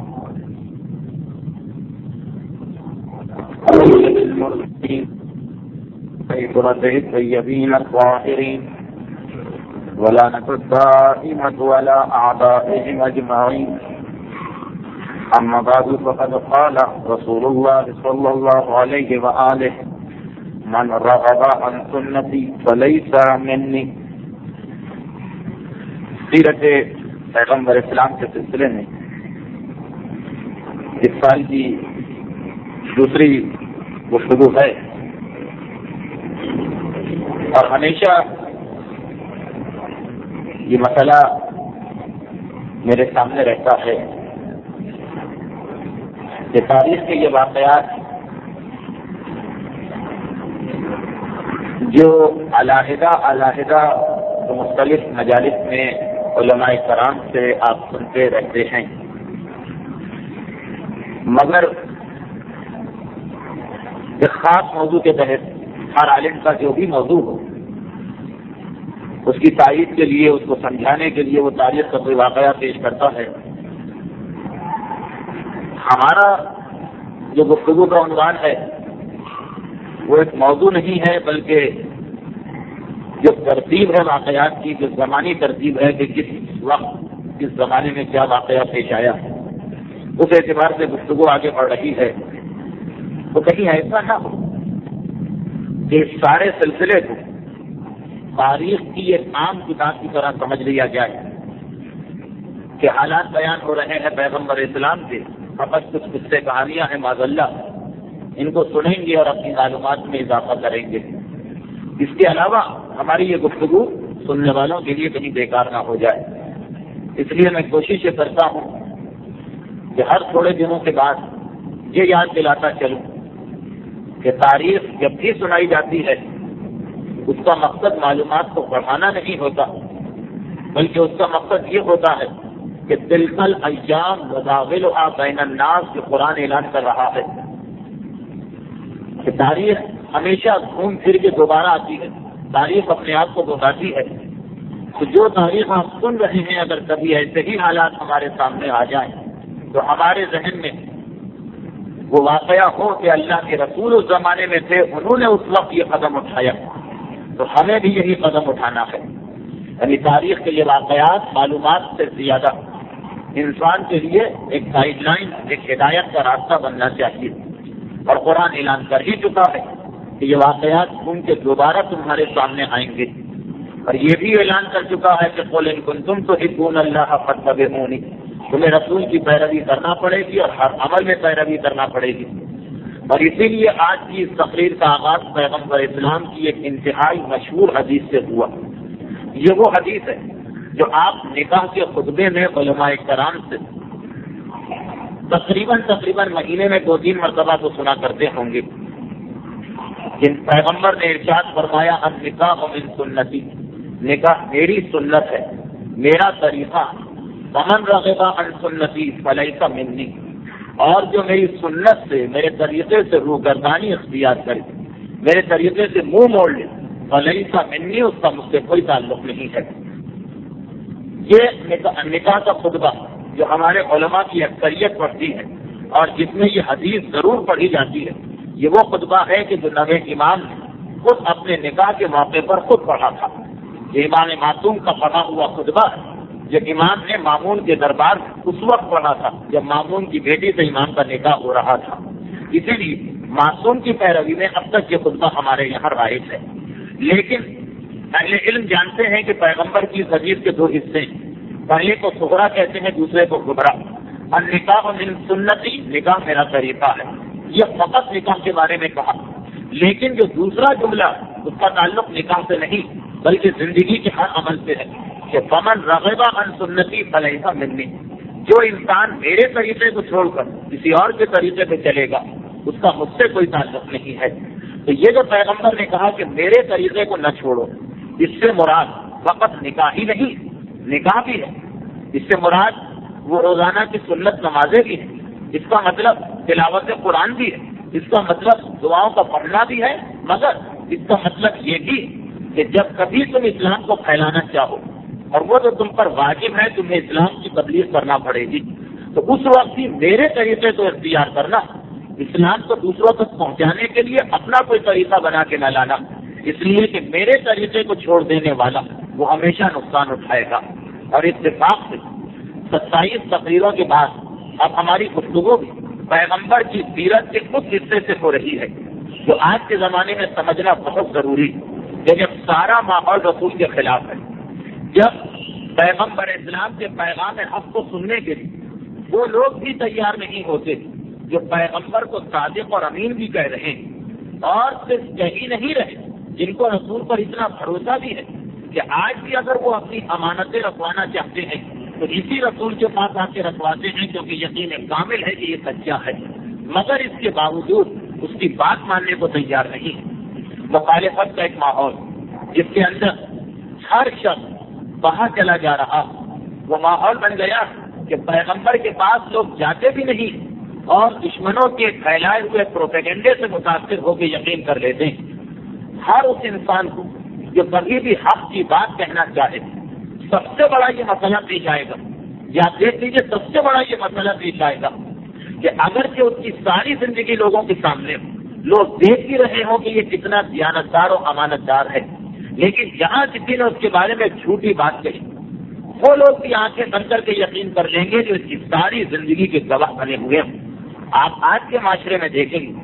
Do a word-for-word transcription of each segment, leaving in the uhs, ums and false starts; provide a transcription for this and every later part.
الطيبين الطاهرين ولعنة الدائمة ولا أعدائهم أجمعين. أما بعد فقد قال رسول الله صلى الله عليه وآله من رغب عن سنتي فليس مني. سیرت پیغمبر اسلام کے سلسلے میں اس سال کی دوسری گفتگو ہے، اور ہمیشہ یہ مسئلہ میرے سامنے رہتا ہے کہ تاریخ کے یہ واقعات جو علیحدہ علیحدہ مختلف مجالس میں علماء کرام سے آپ سنتے رہتے ہیں، مگر ایک خاص موضوع کے تحت ہر عالم کا جو بھی موضوع ہو اس کی تائید کے لیے، اس کو سمجھانے کے لیے وہ تاریخ کا کوئی واقعہ پیش کرتا ہے. ہمارا جو گفتگو کا عنوان ہے وہ ایک موضوع نہیں ہے، بلکہ جو ترتیب ہے واقعات کی، جو زمانی ترتیب ہے کہ کس وقت کس زمانے میں کیا واقعہ پیش آیا، اس اعتبار سے گفتگو آگے بڑھ رہی ہے. تو کہیں ایسا نہ ہو کہ اس سارے سلسلے کو تاریخ کی ایک عام کتاب کی طرح سمجھ لیا جائے کہ حالات بیان ہو رہے ہیں پیغمبر اسلام کے، فقط کچھ قصے کہانیاں ہیں معاذ اللہ، ان کو سنیں گے اور اپنی معلومات میں اضافہ کریں گے. اس کے علاوہ ہماری یہ گفتگو سننے والوں کے لیے کہیں بیکار نہ ہو جائے. اس لیے میں کوشش یہ کرتا ہوں کہ ہر تھوڑے دنوں کے بعد یہ یاد دلاتا چلوں کہ تاریخ جب بھی سنائی جاتی ہے اس کا مقصد معلومات کو بڑھانا نہیں ہوتا، بلکہ اس کا مقصد یہ ہوتا ہے کہ تلک الایام نداولها بین الناس جو قرآن اعلان کر رہا ہے کہ تاریخ ہمیشہ گھوم پھر کے دوبارہ آتی ہے، تاریخ اپنے آپ کو بتاتی ہے. تو جو تاریخ آپ سن رہے ہیں اگر کبھی ایسے ہی حالات ہمارے سامنے آ جائیں تو ہمارے ذہن میں وہ واقعہ ہو کہ اللہ کے رسول اس زمانے میں تھے، انہوں نے اس وقت یہ قدم اٹھایا، تو ہمیں بھی یہی قدم اٹھانا ہے. یعنی تاریخ کے یہ واقعات معلومات سے زیادہ انسان کے لیے ایک گائیڈ لائن، ایک ہدایت کا راستہ بننا چاہیے. اور قرآن اعلان کر ہی چکا ہے کہ یہ واقعات ان کے دوبارہ تمہارے سامنے آئیں گے، اور یہ بھی اعلان کر چکا ہے کہ قل ان کنتم تحبون اللہ فاتبعونی، تمہیں رسول کی پیروی کرنا پڑے گی اور ہر عمل میں پیروی کرنا پڑے گی. اور اسی لیے آج کی اس تقریر کا آغاز پیغمبر اسلام کی ایک انتہائی مشہور حدیث سے ہوا. یہ وہ حدیث ہے جو آپ نکاح کے خطبے میں علماء کرام سے تقریباً تقریباً مہینے میں دو تین مرتبہ تو سنا کرتے ہوں گے. جن پیغمبر نے ارشاد فرمایا النکاح من سنتی، نکاح میری سنت ہے، میرا طریقہ، فمن رغب عن سنتی فلیس منی، اور جو میری سنت سے، میرے طریقے سے روگردانی اختیار کرے، میرے طریقے سے منہ موڑ لے، فلیس منی، اس کا مجھ سے کوئی تعلق نہیں ہے. یہ نکاح کا خطبہ جو ہمارے علماء کی اکثریت پڑھتی ہے اور جس میں یہ حدیث ضرور پڑھی جاتی ہے، یہ وہ خطبہ ہے کہ جو نبی امام نے خود اپنے نکاح کے موقع پر خود پڑھا تھا. یہ امام معصوم کا پڑھا ہوا خطبہ ہے جو امام نے مامون کے دربار میں اس وقت پڑھا تھا جب مامون کی بیٹی سے امام کا نکاح ہو رہا تھا. اسی لیے معصوم کی پیروی میں اب تک یہ خطبہ ہمارے یہاں رائج ہے. لیکن اہل علم جانتے ہیں کہ پیغمبر کی حدیث کے دو حصے ہیں، پہلے کو صغرا کہتے ہیں، دوسرے کو کبرا. النکاح من سنتی، نکاح میرا طریقہ ہے، یہ فقط نکاح کے بارے میں کہا. لیکن جو دوسرا جملہ اس کا تعلق نکاح سے نہیں بلکہ زندگی کے ہر عمل سے ہے کہ فمن رغب عن سنتی فلیس منی، جو انسان میرے طریقے کو چھوڑ کر کسی اور کے طریقے پہ چلے گا اس کا مجھ سے کوئی تعلق نہیں ہے. تو یہ جو پیغمبر نے کہا کہ میرے طریقے کو نہ چھوڑو، اس سے مراد فقط نکاح ہی نہیں، نکاح بھی ہے، اس سے مراد وہ روزانہ کی سنت نمازیں بھی ہیں، اس کا مطلب تلاوت قرآن بھی ہے، اس کا مطلب دعاؤں کا پڑھنا بھی ہے، مگر اس کا مطلب یہ بھی کہ جب کبھی تم اسلام کو پھیلانا چاہو اور وہ جو تم پر واجب ہے تمہیں اسلام کی تبلیغ کرنا پڑے گی، تو اس وقت ہی میرے طریقے کو اختیار کرنا، اسلام کو دوسروں تک پہنچانے کے لیے اپنا کوئی طریقہ بنا کے نہ لانا، اس لیے کہ میرے طریقے کو چھوڑ دینے والا وہ ہمیشہ نقصان اٹھائے گا۔ اور اتفاق سے ستائیس تقریروں کے بعد اب ہماری گفتگو بھی پیغمبر کی سیرت کے اس حصے سے ہو رہی ہے جو آج کے زمانے میں سمجھنا بہت ضروری ہے کہ جب سارا ماحول رسول کے خلاف ہے، جب پیغمبر اسلام کے پیغام حق کو سننے کے لیے وہ لوگ بھی تیار نہیں ہوتے جو پیغمبر کو صادق اور امین بھی کہہ رہے ہیں، اور صرف کہی نہیں رہے جن کو رسول پر اتنا بھروسہ بھی ہے کہ آج بھی اگر وہ اپنی امانتیں رکھوانا چاہتے ہیں تو اسی رسول کے پاس آ کے رکھواتے ہیں کیونکہ یقین کامل ہے کہ یہ سچا ہے، مگر اس کے باوجود اس کی بات ماننے کو تیار نہیں۔ مخالفت کا ایک ماحول جس کے اندر ہر شخص باہر چلا جا رہا، وہ ماحول بن گیا کہ پیغمبر کے پاس لوگ جاتے بھی نہیں اور دشمنوں کے پھیلائے ہوئے پروپیگنڈے سے متاثر ہو کے یقین کر لیتے ہیں۔ ہر اس انسان کو جو کبھی بھی حق کی بات کہنا چاہے، سب سے بڑا یہ مسئلہ پیش آئے گا، یا دیکھ لیجیے سب سے بڑا یہ مسئلہ پیش آئے گا کہ اگر کہ اس کی ساری زندگی لوگوں کے سامنے لوگ دیکھ بھی رہے ہوں کہ یہ کتنا دیانتدار و امانت دار ہے، لیکن جہاں کسی نے اس کے بارے میں جھوٹی بات کہی، وہ لوگ بھی آنکھیں بند کر کے یقین کر لیں گے جو اس کی ساری زندگی کے گواہ بنے ہوئے ہیں۔ آپ آج کے معاشرے میں دیکھیں گے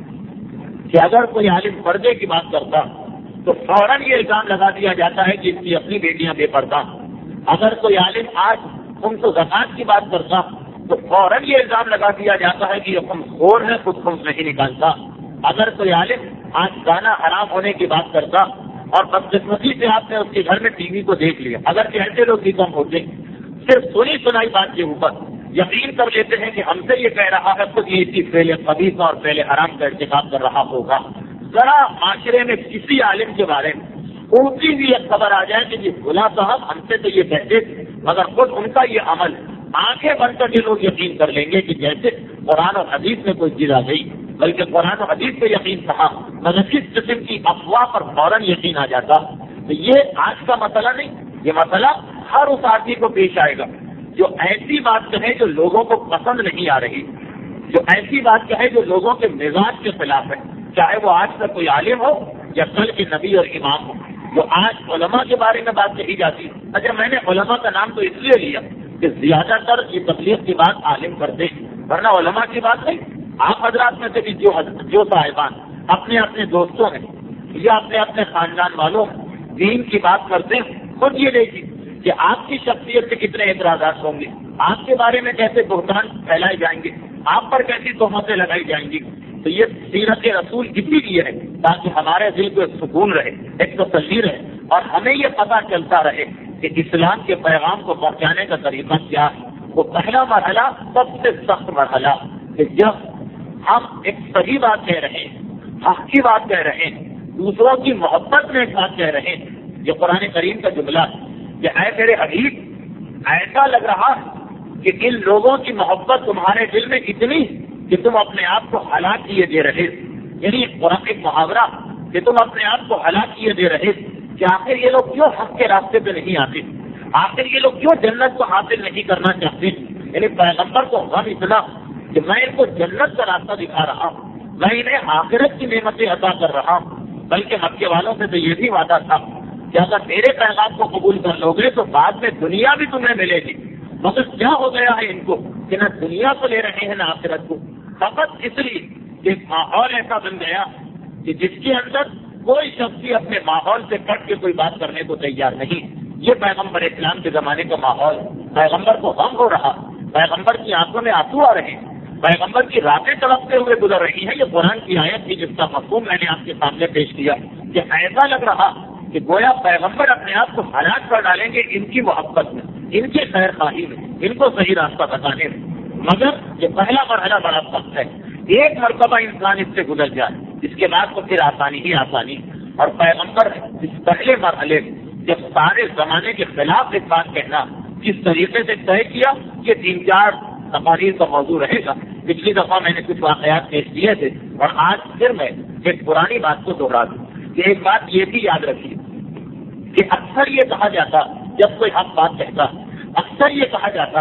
کہ اگر کوئی عالم پردے کی بات کرتا تو فوراً یہ الزام لگا دیا جاتا ہے کہ اس کی اپنی بیٹیاں بے پردہ۔ اگر کوئی عالم آج خمس و زکات کی بات کرتا تو فوراً یہ الزام لگا دیا جاتا ہے کہ یہ خمس خور ہے، خود خمس نہیں نکالتا۔ اگر کوئی عالم آج گانا حرام ہونے کی بات کرتا اور بدقسمتی سے آپ نے اس کے گھر میں ٹی وی کو دیکھ لیا، اگر کہ ایسے لوگ بھی کم ہوتے صرف سنی سنائی بات کے اوپر یقین کر لیتے ہیں کہ ہم سے یہ کہہ رہا ہے، خود یہ اسی فعل خبیث اور فعل حرام کا ارتکاب کر رہا ہوگا۔ ذرا معاشرے میں کسی عالم کے بارے میں اونچی بھی ایک خبر آ جائے کہ جی بھلا صاحب ہم سے تو یہ کہتے تھے، مگر خود ان کا یہ عمل، آنکھیں بند کر کے لوگ یقین کر لیں گے کہ جیسے قرآن اور حدیث میں کوئی چیز آ گئی، بلکہ قرآن و حدیث پہ یقین تھا مگر کس قسم کی افواہ پر فوراً یقین آ جاتا۔ تو یہ آج کا مسئلہ نہیں، یہ مسئلہ ہر اس آدمی کو پیش آئے گا جو ایسی بات کہے جو لوگوں کو پسند نہیں آ رہی، جو ایسی بات کہے جو لوگوں کے مزاج کے خلاف ہے، چاہے وہ آج کا کوئی عالم ہو یا کل کے نبی اور امام ہو۔ جو آج علماء کے بارے میں بات کہی جاتی ہے، اچھا میں نے علماء کا نام تو اس لیے لیا کہ زیادہ تر یہ تبلیغ کی بات عالم کرتے ہیں، ورنہ علماء کی بات نہیں۔ آپ حضرات میں سے بھی جو جو صاحبان اپنے اپنے دوستوں میں یا اپنے اپنے خاندان والوں میں دین کی بات کرتے ہیں، خود یہ دیکھیے کہ آپ کی شخصیت سے کتنے اعتراضات ہوں گے، آپ کے بارے میں کیسے بہتان پھیلائے جائیں گے، آپ پر کیسی تہمتیں لگائی جائیں گی۔ تو یہ سیرت رسول اسی لیے ہے تاکہ ہمارے دل کو ایک سکون رہے، ایک تسلی رہے، اور ہمیں یہ پتہ چلتا رہے کہ اسلام کے پیغام کو پہنچانے کا طریقہ کیا ہے۔ وہ پہلا مرحلہ سب سے سخت مرحلہ کہ جب ہم ایک صحیح بات کہہ رہے ہیں، حق کی بات کہہ رہے ہیں، دوسروں کی محبت میں ایک بات کہہ رہے ہیں، یہ قرآن کریم کا جملہ کہ اے میرے حبیب ایسا لگ رہا کہ ان لوگوں کی محبت تمہارے دل میں اتنی کہ تم اپنے آپ کو ہلاک کیے دے رہے، یعنی قرآن ایک محاورہ کہ تم اپنے آپ کو ہلاک کیے دے رہے کہ آخر یہ لوگ کیوں حق کے راستے پہ نہیں آتے، آخر یہ لوگ کیوں جنت کو حاصل نہیں کرنا چاہتے۔ یعنی پیغمبر کو غم اتنا کہ میں ان کو جنت کا راستہ دکھا رہا ہوں، میں انہیں آخرت کی نعمتیں عطا کر رہا ہوں، بلکہ مکے والوں سے تو یہ بھی وعدہ تھا کہ اگر میرے پیغام کو قبول کر لو گے تو بعد میں دنیا بھی تمہیں ملے گی۔ مگر کیا ہو گیا ہے ان کو کہ نہ دنیا کو لے رہے ہیں نہ آخرت کو، فقط اس لیے کہ ایک ماحول ایسا بن گیا کہ جس کے اندر کوئی شخص بھی اپنے ماحول سے کٹ کے کوئی بات کرنے کو تیار نہیں۔ یہ پیغمبر اسلام کے زمانے کا ماحول، پیغمبر کو غم ہو رہا، پیغمبر کی آنکھوں میں آنسو آ رہے ہیں، پیغمبر کی راتیں تڑپتے ہوئے گزر رہی ہیں۔ یہ قرآن کی آیت تھی جس کا مفہوم میں نے آپ کے سامنے پیش کیا کہ ایسا لگ رہا کہ گویا پیغمبر اپنے آپ کو ہلاک کر ڈالیں گے ان کی محبت میں، ان کے خیر خواہی میں، ان کو صحیح راستہ بتانے میں۔ مگر یہ پہلا مرحلہ بڑا سخت ہے، ایک مرتبہ انسان اس سے گزر جائے اس کے بعد تو پھر آسانی ہی آسانی۔ اور پیغمبر اس پہلے مرحلے میں جب سارے زمانے کے خلاف ایک بات کہنا جس طریقے سے طے کیا، یہ تین چار تقاریر کا موضوع رہے گا۔ پچھلی دفعہ میں نے کچھ واقعات پیش کیے تھے اور آج پھر میں ایک پرانی بات کو دوہرا دوں کہ ایک بات یہ بھی یاد رکھیے کہ اکثر یہ کہا جاتا جب کوئی حق بات کہتا، اکثر یہ کہا جاتا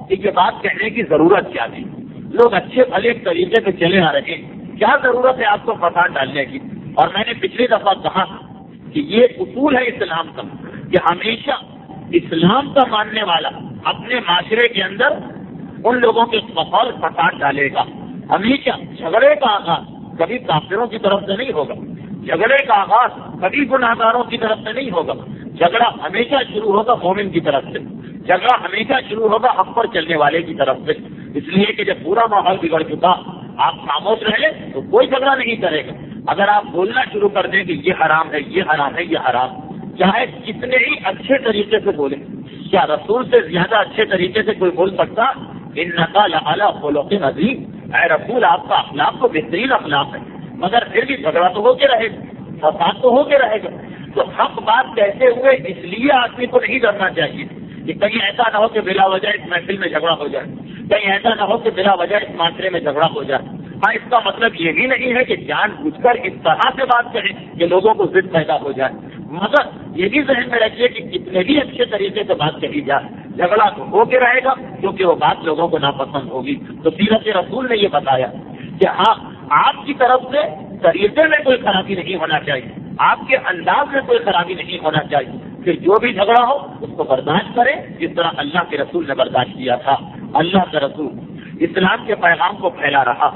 کہ یہ بات کہنے کی ضرورت کیا تھی. لوگ اچھے بھلے طریقے سے چلے آ رہے ہیں، کیا ضرورت ہے آپ کو فساد ڈالنے کی. اور میں نے پچھلی دفعہ کہا کہ یہ اصول ہے اسلام کا کہ ہمیشہ اسلام کا ماننے والا اپنے معاشرے کے اندر ان لوگوں کے بقول فساد ڈالے گا. ہمیشہ جھگڑے کا آغاز کبھی کافروں کی طرف سے نہیں ہوگا، جھگڑے کا آغاز کبھی گناہگاروں کی طرف سے نہیں ہوگا. جھگڑا ہمیشہ شروع ہوگا مومن کی طرف سے، جھگڑا ہمیشہ شروع ہوگا حق پر چلنے والے کی طرف سے. اس لیے کہ جب پورا ماحول بگڑ چکا آپ خاموش رہے تو کوئی جھگڑا نہیں کرے گا. اگر آپ بولنا شروع کر دیں کہ یہ حرام ہے یہ حرام ہے یہ حرام، چاہے کتنے ہی اچھے طریقے سے بولیں، کیا رسول سے زیادہ اچھے طریقے سے کوئی بول سکتا؟ انک لعلی خلق عظیم، اے رسول آپ کا اخلاق تو بہترین اخلاق ہے، مگر پھر بھی جھگڑا تو ہو کے رہے گا، فساد تو ہو کے رہے گا. تو حق بات کہتے ہوئے اس لیے آدمی کو نہیں ڈرنا چاہیے کہ کہیں ایسا نہ ہو کہ بلا وجہ اس محفل میں جھگڑا ہو جائے، کہیں ایسا نہ ہو کہ بلا وجہ اس معاشرے میں جھگڑا ہو جائے. ہاں، اس کا مطلب یہ بھی نہیں ہے کہ جان بوجھ کر اس طرح سے بات کریں کہ لوگوں کو ضد پیدا ہو جائے، مگر یہ بھی ذہن میں رکھیے کہ کتنے بھی اچھے طریقے سے بات کہی جائے جھگڑا تو ہو کے رہے گا کیونکہ وہ بات لوگوں کو ناپسند ہوگی. تو سیرت رسول نے یہ بتایا کہ ہاں آپ کی طرف سے طریقے میں کوئی خرابی نہیں ہونا چاہیے، آپ کے انداز میں کوئی خرابی نہیں ہونا چاہیے. پھر جو بھی جھگڑا ہو اس کو برداشت کریں جس طرح اللہ کے رسول نے برداشت کیا تھا. اللہ کا رسول اسلام کے پیغام کو پھیلا رہا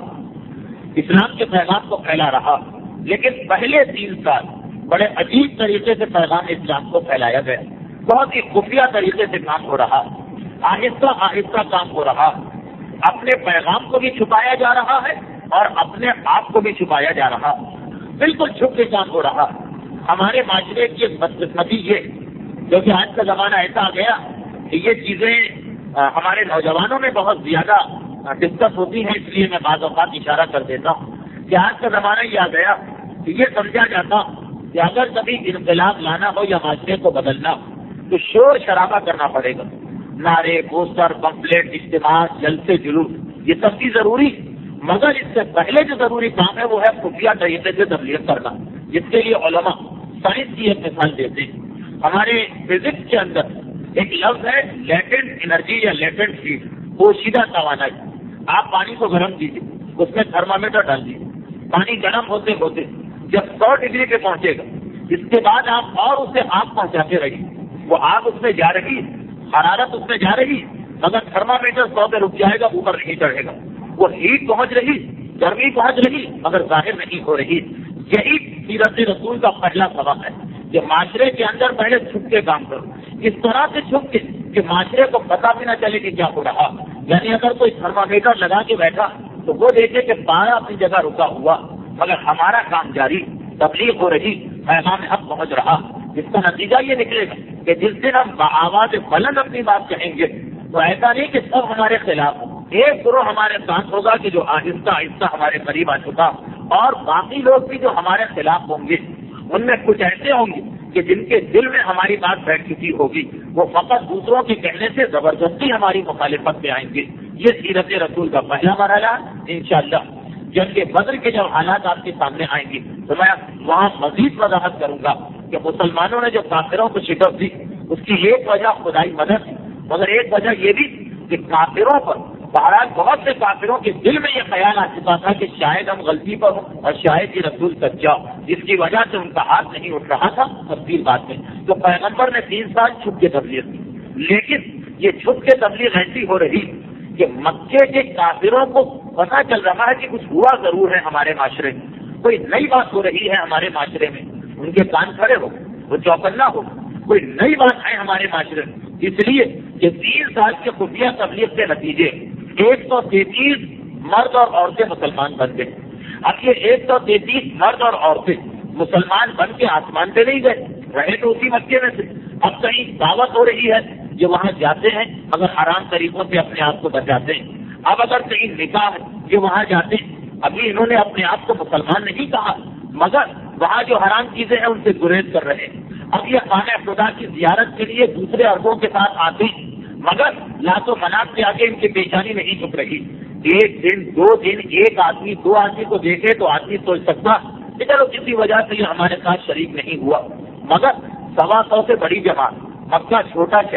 اسلام کے پیغام کو پھیلا رہا لیکن پہلے تین سال بڑے عجیب طریقے سے پیغام اسلام کو پھیلایا گیا. بہت ہی خفیہ طریقے سے کام ہو رہا، آہستہ آہستہ کام ہو رہا. اپنے پیغام کو بھی چھپایا جا رہا ہے اور اپنے آپ کو بھی چھپایا جا رہا، بالکل چھپ کے کام ہو رہا. ہمارے معاشرے کی ایک بدقسمتی یہ جو کہ آج کا زمانہ ایسا آ گیا کہ یہ چیزیں ہمارے نوجوانوں میں بہت زیادہ ڈسکس ہوتی ہیں، اس لیے میں بعض اوقات اشارہ کر دیتا ہوں کہ آج کا زمانہ یہ آ گیا کہ یہ سمجھا جاتا کہ اگر کبھی انقلاب لانا ہو یا معاشرے کو بدلنا ہو تو شور شرابہ کرنا پڑے گا. نعرے، پوسٹر، پمفلیٹ، اجتماع، جلسے، جلوس، یہ سب بھی ضروری، مگر اس سے پہلے جو ضروری کام ہے وہ ہے خفیہ طریقے سے تبلیغ کرنا، جس کے لیے علماء سائنس کی ایک مثال دیتے ہیں. ہمارے فزکس کے اندر ایک لفظ ہے لیٹنٹ انرجی یا لیٹنٹ ہیٹ، پوشیدہ توانائی. آپ پانی کو گرم کیجیے، اس میں تھرمامیٹر ڈال دیجیے، پانی گرم ہوتے ہوتے جب سو ڈگری پہ پہنچے گا اس کے بعد آپ اور اسے آگ پہنچاتے رہیے، وہ آگ اس میں جا رہی، حرارت اس میں جا رہی، مگر تھرمامیٹر سو پہ رک جائے گا، اوپر نہیں چڑھے گا. وہ ہیٹ پہنچ رہی، گرمی پہنچ رہی، مگر ظاہر نہیں ہو رہی. یہی سیرت رسول کا پہلا سبق ہے کہ معاشرے کے اندر پہلے چھپ کے کام کرو، اس طرح سے چھپ کے کہ معاشرے کو پتہ بھی نہ چلے کہ کیا ہو رہا. یعنی اگر کوئی تھرمامیٹر لگا کے بیٹھا تو وہ دیکھے کہ پارا اپنی جگہ رکا ہوا، مگر ہمارا کام جاری، تبلیغ ہو رہی، پیغام حق پہنچ رہا. اس کا نتیجہ یہ نکلے گا کہ جس دن ہم بآواز بلند اپنی بات کہیں گے تو ایسا نہیں کہ سب ہمارے خلاف ہو، ایک گروہ ہمارے ساتھ ہوگا کہ جو آہستہ آہستہ ہمارے قریب آ چکا، اور باقی لوگ بھی جو ہمارے خلاف ہوں گے ان میں کچھ ایسے ہوں گے کہ جن کے دل میں ہماری بات بیٹھ چکی ہوگی، وہ فقط دوسروں کے کہنے سے زبردستی ہماری مخالفت میں آئیں گے. یہ سیرت رسول کا پہلا مرحلہ. انشاءاللہ جنگ بدر کے جب حالات آپ کے سامنے آئیں گے تو میں وہاں مزید وضاحت کروں گا کہ مسلمانوں نے جو کافروں کو شکست دی اس کی ایک وجہ خدائی مدد تھی، مگر ایک وجہ یہ بھی کہ کافروں پر بہرحال بہت سے کافروں کے دل میں یہ خیال آ چکا تھا کہ شاید ہم غلطی پر ہوں اور شاید یہ رسول سچا ہو، جس کی وجہ سے ان کا ہاتھ نہیں اٹھ رہا تھا. تفصیل بات میں تو پیغمبر نے تین سال چھپ کے تبلیغ کی، لیکن یہ چھپ کے تبلیغ ایسی ہو رہی کہ مکے کے کافروں کو پتہ چل رہا ہے کہ کچھ ہوا ضرور ہے ہمارے معاشرے میں، کوئی نئی بات ہو رہی ہے ہمارے معاشرے میں. ان کے کان کھڑے ہو، وہ چوکنا ہو، کوئی نئی بات ہے ہمارے معاشرے میں. اس لیے کہ تین سال کے خفیہ تبلیغ کے نتیجے ایک سو تینتیس مرد اور عورتیں مسلمان بن گئے. اب یہ ایک سو تینتیس مرد اور عورتیں مسلمان بن کے آسمان پہ نہیں گئے، رہے تو اسی مکے میں سے. اب کہیں دعوت ہو رہی ہے، جو وہاں جاتے ہیں مگر حرام طریقوں سے اپنے آپ کو بچاتے ہیں. اب اگر کہیں نکاح ہے، جو وہاں جاتے ہیں، ابھی انہوں نے اپنے آپ کو مسلمان نہیں کہا مگر وہاں جو حرام چیزیں ہیں ان سے گریز کر رہے ہیں. اب یہ خانہ خدا کی زیارت کے لیے دوسرے عربوں کے ساتھ آتے ہیں مگر لات و منات کے آگے ان کی پیشانی نہیں جھک رہی. ایک دن دو دن ایک آدمی دو آدمی کو دیکھے تو آدمی سوچ سکتا کہ چلو کسی وجہ سے یہ ہمارے ساتھ شریک نہیں ہوا، مگر سوا سو سے بڑی جماعت، مکہ چھوٹا شہر،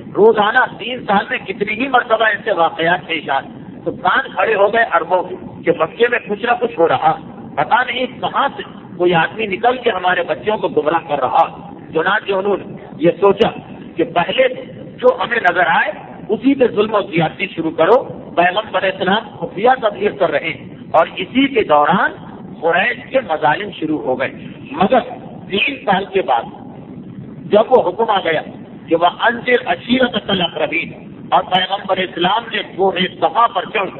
روزانہ تین سال میں کتنی ہی مرتبہ ایسے واقعات پیش آئے تو کان کھڑے ہو گئے اربوں کے کہ مکے میں کچھ نہ کچھ ہو رہا، پتا نہیں کہاں سے کوئی آدمی نکل کے ہمارے بچوں کو گمراہ کر رہا۔ چنانچہ انہوں نے یہ سوچا کہ پہلے جو ہمیں نظر آئے اسی پہ ظلم و زیادتی شروع کرو۔ پیغمبر اسلام خفیہ تبلیغ کر رہے ہیں اور اسی کے دوران قریش کے مظالم شروع ہو گئے۔ مگر تین سال کے بعد جب وہ حکم آ گیا کہ وہ انذر عشیرتک الاقربین اور پیغمبر اسلام نے کوہ صفا پر چڑھ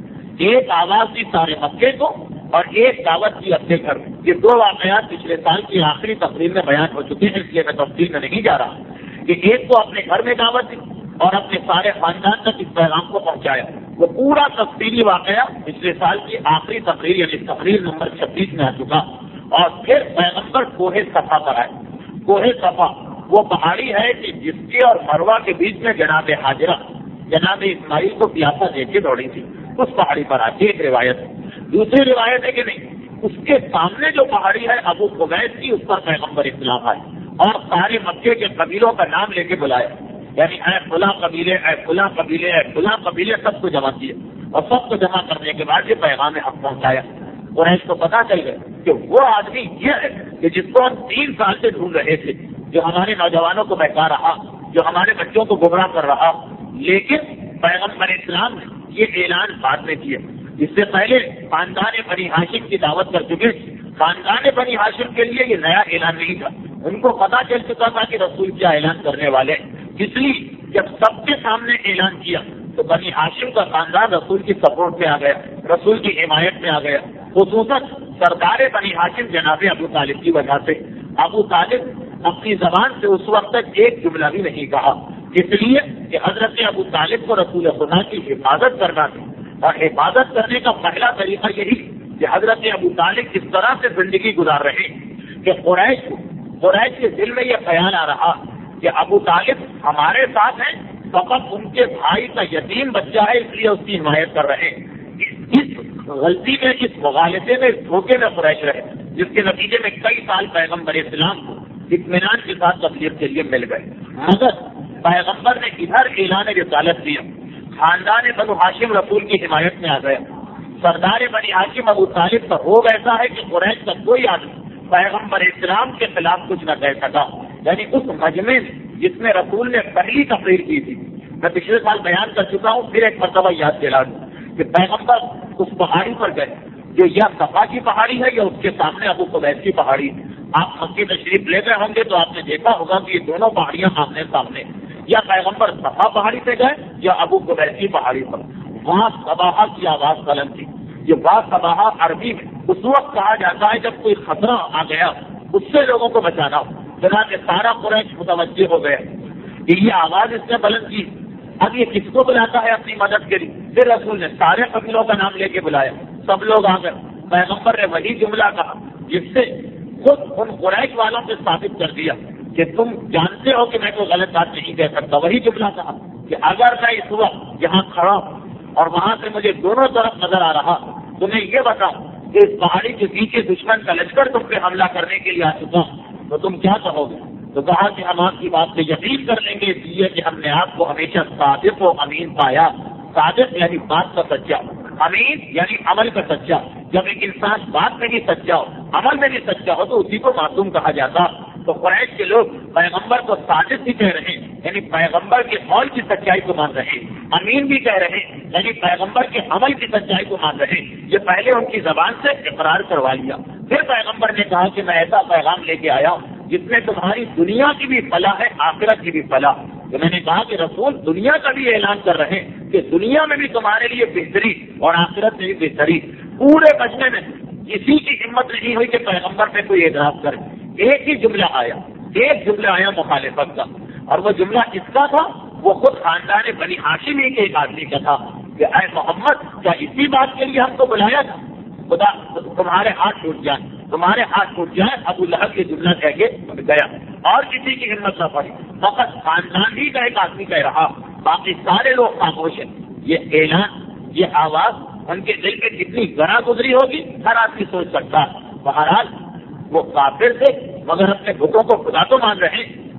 ایک آواز دی سارے مکے کو اور ایک دعوت کی اپنے گھر۔ یہ دو واقعات پچھلے سال کی آخری تقریر میں بیان ہو چکے ہیں، اس لیے میں تفصیل میں نہیں جا رہا کہ ایک کو اپنے گھر میں دعوت دی اور اپنے سارے خاندان تک اس پیغام کو پہنچایا۔ وہ پورا تفصیلی واقعہ پچھلے سال کی آخری تقریر یعنی تقریر نمبر چھبیس میں آ چکا۔ اور پھر پیغمبر کوہ صفا پر آئے۔ کوہ صفا وہ پہاڑی ہے کہ جس کے اور مروہ کے بیچ میں جناب حاجرہ جناب اسماعیل کو پیاسا دے کے دوڑی تھی، اس پہاڑی پر آتی ایک روایت ہے۔ دوسری روایت ہے کہ نہیں، اس کے سامنے جو پہاڑی ہے ابو قبیس کی، اس پر پیغمبر اسلام آئے اور سارے مکے کے قبیلوں کا نام لے کے بلایا، یعنی اے فلاں قبیلے اے فلاں قبیلے اے فلاں قبیلے سب کو جمع کیے اور سب کو جمع کرنے کے بعد یہ پیغام حق پہنچایا۔ قریش کو پتا چل گیا کہ وہ آدمی یہ ہے کہ جس کو ہم تین سال سے ڈھونڈ رہے تھے، جو ہمارے نوجوانوں کو بہکا رہا، جو ہمارے بچوں کو گمراہ کر رہا۔ لیکن پیغمبر اسلام نے یہ اعلان بعد میں کیا، اس سے پہلے خاندان بنی ہاشم کی دعوت کر چکے۔ خاندان بنی ہاشم کے لیے یہ نیا اعلان نہیں تھا، ان کو پتا چل چکا تھا کہ رسول کیا اعلان کرنے والے، اس لیے جب سب کے سامنے اعلان کیا تو بنی ہاشم کا خاندان رسول کی سپورٹ میں آ گیا، رسول کی حمایت میں آ گیا، خصوصاً سردار بنی ہاشم جناب ابو طالب کی وجہ سے۔ ابو طالب اپنی زبان سے اس وقت تک ایک جملہ بھی نہیں کہا، اس لیے کہ حضرت ابو طالب کو رسول خدا کی حفاظت کرنا تھی، اور حفاظت کرنے کا پہلا طریقہ یہی کہ حضرت ابو طالب اس طرح سے زندگی گزار رہے کہ قریش کو قریش کے دل میں یہ خیال آ رہا کہ ابو طالب ہمارے ساتھ ہیں، فقط ان کے بھائی کا یتیم بچہ ہے اس لیے اس کی حمایت کر رہے ہیں۔ اس غلطی میں، اس مغالطے میں، اس دھوکے میں قریش رہے، جس کے نتیجے میں کئی سال پیغمبر اسلام کو اطمینان کے ساتھ تبلیغ کے لیے مل گئے۔ مگر پیغمبر نے ادھر اعلان رسالت دیا، خاندان بنو ہاشم رسول کی حمایت میں آ گیا۔ سردار بنی ہاشم ابو طالب کا روب ایسا ہے کہ قریش کا کوئی آدمی پیغمبر اسلام کے خلاف کچھ نہ کہہ سکا، یعنی اس مجمع میں جس میں رسول نے پہلی تقریر کی تھی، میں پچھلے سال بیان کر چکا ہوں، پھر ایک مرتبہ یاد دلا دوں کہ پیغمبر اس پہاڑی پر گئے جو یا صفا کی پہاڑی ہے یا اس کے سامنے ابو قبیس کی پہاڑی ہے۔ آپ مکے تشریف لے گئے ہوں گے تو آپ نے دیکھا ہوگا کہ یہ دونوں پہاڑیاں آمنے سامنے، یا پیغمبر صفا پہاڑی پہ گئے یا ابو قبیس کی پہاڑی پر۔ وہاں صباحہ کی آواز بلند تھی۔ یہ بات صباحہ عربی میں اس وقت کہا جاتا ہے جب کوئی خطرہ آ گیا، اس سے لوگوں کو بچانا ہو، چنانچہ سارا قریش متوجہ ہو گیا کہ یہ آواز اس نے بلند کی، اب یہ کس کو بلاتا ہے اپنی مدد کے لیے۔ پھر رسول نے سارے قبیلوں کا نام لے کے بلایا، سب لوگ آ گئے۔ پیغمبر نے وہی جملہ کہا جس سے خود ان قریش والوں سے ثابت کر دیا کہ تم جانتے ہو کہ میں کوئی غلط بات نہیں کہہ سکتا۔ وہی جملہ کہا کہ اگر میں اس وقت یہاں کھڑا ہوں اور وہاں سے مجھے دونوں طرف نظر آ رہا تو میں یہ بتاؤں کہ اس پہاڑی کے پیچھے دشمن کا لشکر تم پہ حملہ کرنے کے لیے آ چکا ہوں تو تم کیا کہو گے؟ تو کہا کہ ہم آپ کی بات پہ یقین کر لیں گے، اس لیے کہ ہم نے آپ کو ہمیشہ صادق و امین پایا۔ صادق یعنی بات کا سچا، امین یعنی عمل کا سچا۔ جب ایک انسان بات میں بھی سچا ہو، عمل میں بھی سچا ہو تو اسی کو معصوم کہا جاتا۔ تو قریش کے لوگ پیغمبر کو صادق بھی کہہ رہے ہیں، یعنی پیغمبر کے قول کی سچائی کو مان رہے ہیں، امین بھی کہہ رہے ہیں، یعنی پیغمبر کے عمل کی سچائی کو مان رہے ہیں۔ یہ پہلے ان کی زبان سے اقرار کروا لیا۔ پھر پیغمبر نے کہا کہ میں ایسا پیغام لے کے آیا ہوں جس میں تمہاری دنیا کی بھی فلاح ہے، آخرت کی بھی فلاح۔ تو میں نے کہا کہ رسول دنیا کا بھی اعلان کر رہے ہیں کہ دنیا میں بھی تمہارے لیے بہتری اور آخرت میں بھی بہتری۔ پورے بچنے میں کسی کی ہمت نہیں ہوئی کہ پیغمبر پہ کوئی اعتراض کرے۔ ایک ہی جملہ آیا، ایک جملہ آیا مخالفت کا، اور وہ جملہ کس کا تھا؟ وہ خود خاندان بنی ہاشم ہی کے ایک آدمی کا تھا کہ اے محمد، کیا اسی بات کے لیے ہم کو بلایا تھا؟ خدا تمہارے ہاتھ ٹوٹ جائے، تمہارے ہاتھ ٹوٹ جائے۔ ابو لہب یہ جملہ کہہ کے گیا اور کسی کی ہمت نہ پڑی، فقط خاندان ہی کا ایک آدمی کہہ رہا، باقی سارے لوگ خاموش ہیں۔ یہ اعلان، یہ آواز ان کے دل میں کتنی گرا گزری ہوگی ہر آدمی سوچ سکتا ہے۔ بہرحال وہ کافر تھے مگر اپنے بتوں کو خدا تو مان رہے ہیں،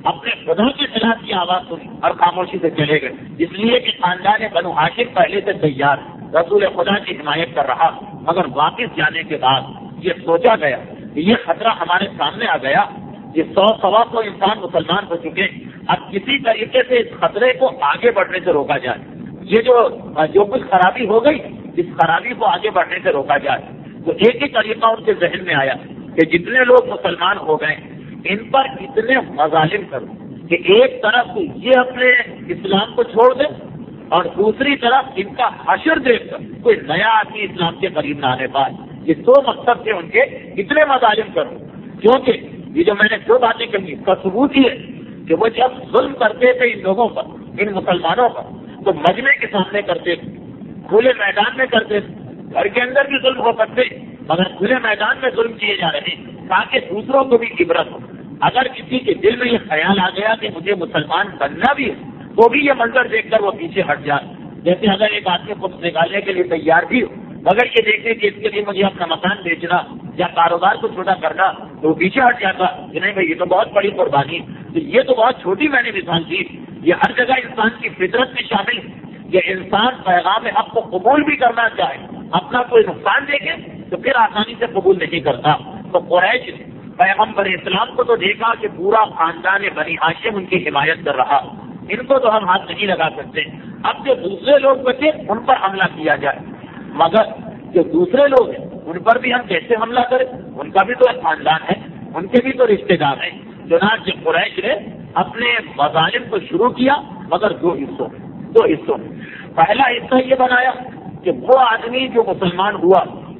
اپنے خدا کے خلاف کی آواز سنی اور خاموشی سے چلے گئے، اس لیے کہ خاندان بنو ہاشم پہلے سے تیار رسول خدا کی حمایت کر رہا، مگر واپس جانے کے بعد یہ سوچا گیا کہ یہ خطرہ ہمارے سامنے آ گیا، یہ سو سوا سو انسان مسلمان ہو چکے، اب کسی طریقے سے اس خطرے کو آگے بڑھنے سے روکا جائے، یہ جو جو کچھ خرابی ہو گئی اس خرابی کو آگے بڑھنے سے روکا جائے۔ تو ایک ہی طریقہ ان کے ذہن میں آیا کہ جتنے لوگ مسلمان ہو گئے ان پر اتنے مظالم کرو کہ ایک طرف یہ اپنے اسلام کو چھوڑ دیں اور دوسری طرف ان کا حشر دیکھ کر کوئی نیا آدمی اسلام کے قریب نہ آنے پائے۔ یہ دو مقصد تھے ان کے، اتنے مظالم کرو، کیونکہ یہ جو میں نے دو باتیں کہی اس کا ثبوت یہ ہے کہ وہ جب ظلم کرتے تھے ان لوگوں پر، ان مسلمانوں پر، تو مجمع کے سامنے کرتے تھے، کھلے میدان میں کرتے تھے، گھر کے اندر بھی ظلم ہو سکتے مگر کھلے میدان میں ظلم کیے جا رہے ہیں تاکہ دوسروں کو بھی عبرت ہو۔ اگر کسی کے دل میں یہ خیال آ گیا کہ مجھے مسلمان بننا بھی ہے تو بھی یہ منظر دیکھ کر وہ پیچھے ہٹ جائے، جیسے اگر ایک آدمی کو نکالنے کے لیے تیار بھی ہو مگر یہ دیکھیں کہ اس کے لیے مجھے اپنا مکان بیچنا یا کاروبار کو چھوٹا کرنا تو وہ پیچھے ہٹ جاتا کہ نہیں بھائی یہ تو بہت بڑی قربانی ہے۔ تو یہ تو بہت چھوٹی میں نے مثال دی، یہ ہر جگہ انسان کی فطرت میں شامل ہے کہ انسان پیغام حق کو قبول بھی کرنا چاہے، اپنا کوئی نقصان دیکھے تو پھر آسانی سے قبول نہیں کرتا۔ تو قریش نے پیغمبر اسلام کو تو دیکھا کہ پورا خاندان بنی ہاشم ان کی حمایت کر رہا، ان کو تو ہم ہاتھ نہیں لگا سکتے، اب جو دوسرے لوگ بچے ان پر حملہ کیا جائے، مگر جو دوسرے لوگ ہیں ان پر بھی ہم کیسے حملہ کریں، ان کا بھی تو ایک خاندان ہے، ان کے بھی تو رشتے دار ہیں۔ چنانچہ قریش نے اپنے مظالم کو شروع کیا مگر دو حصوں میں دو حصوں میں پہلا حصہ یہ بنایا کہ وہ آدمی جو مسلمان ہوا،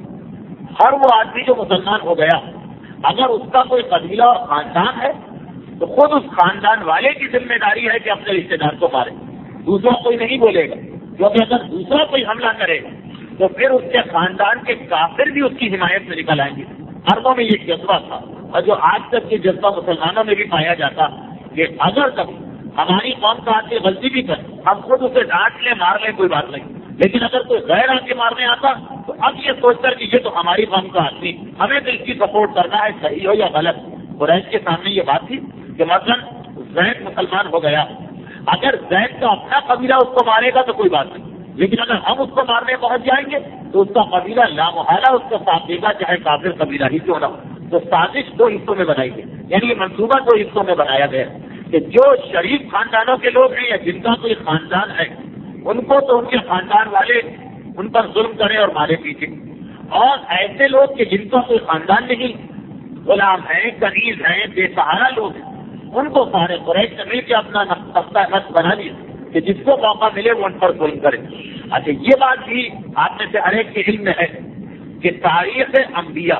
ہر وہ آدمی جو مسلمان ہو گیا اگر اس کا کوئی قبیلہ اور خاندان ہے تو خود اس خاندان والے کی ذمہ داری ہے کہ اپنے رشتے دار کو مارے، دوسرا کوئی نہیں بولے گا، کیونکہ اگر دوسرا کوئی حملہ کرے گا تو پھر اس کے خاندان کے کافر بھی اس کی حمایت میں نکل آئیں گے۔ عربوں میں یہ جذبہ تھا اور جو آج تک یہ جذبہ مسلمانوں میں بھی پایا جاتا کہ اگر تک ہماری قوم کا آدمی غلطی بھی کر ہم خود اسے ڈانٹ لیں مار لیں کوئی بات نہیں، لیکن اگر کوئی غیر آ کے مارنے آتا تو اب یہ سوچ کر کہ یہ تو ہماری قوم کا آدمی، ہمیں تو اس کی سپورٹ کرنا ہے، صحیح ہو یا غلط۔ قریش کے سامنے یہ بات تھی کہ مثلا زید مسلمان ہو گیا، اگر زید کا اپنا قبیلہ اس کو مارے گا تو کوئی بات نہیں، لیکن اگر ہم اس کو مارنے پہنچ جائیں گے تو اس کا قبیلہ لامحالہ اس کو ساتھ دے گا چاہے کافر قبیلہ ہی کیوں نہ ہو۔ تو سازش دو حصوں میں بنائی گئی، یعنی یہ منصوبہ دو حصوں میں بنایا گیا کہ جو شریف خاندانوں کے لوگ ہیں یا جن کا کوئی خاندان ہے ان کو تو ان کے خاندان والے ان پر ظلم کریں اور مارے پیچھے، اور ایسے لوگ کہ جن کا کوئی خاندان نہیں، غلام ہیں، کنیز ہیں، بے سہارا لوگ ہیں، ان کو سارے قریش نے مل کے اپنا نقطہ نقص بنا لیا کہ جس کو موقع ملے وہ ان پر ظلم کرے۔ اچھا یہ بات بھی آپ میں سے ہر ایک کے علم میں ہے کہ تاریخ انبیاء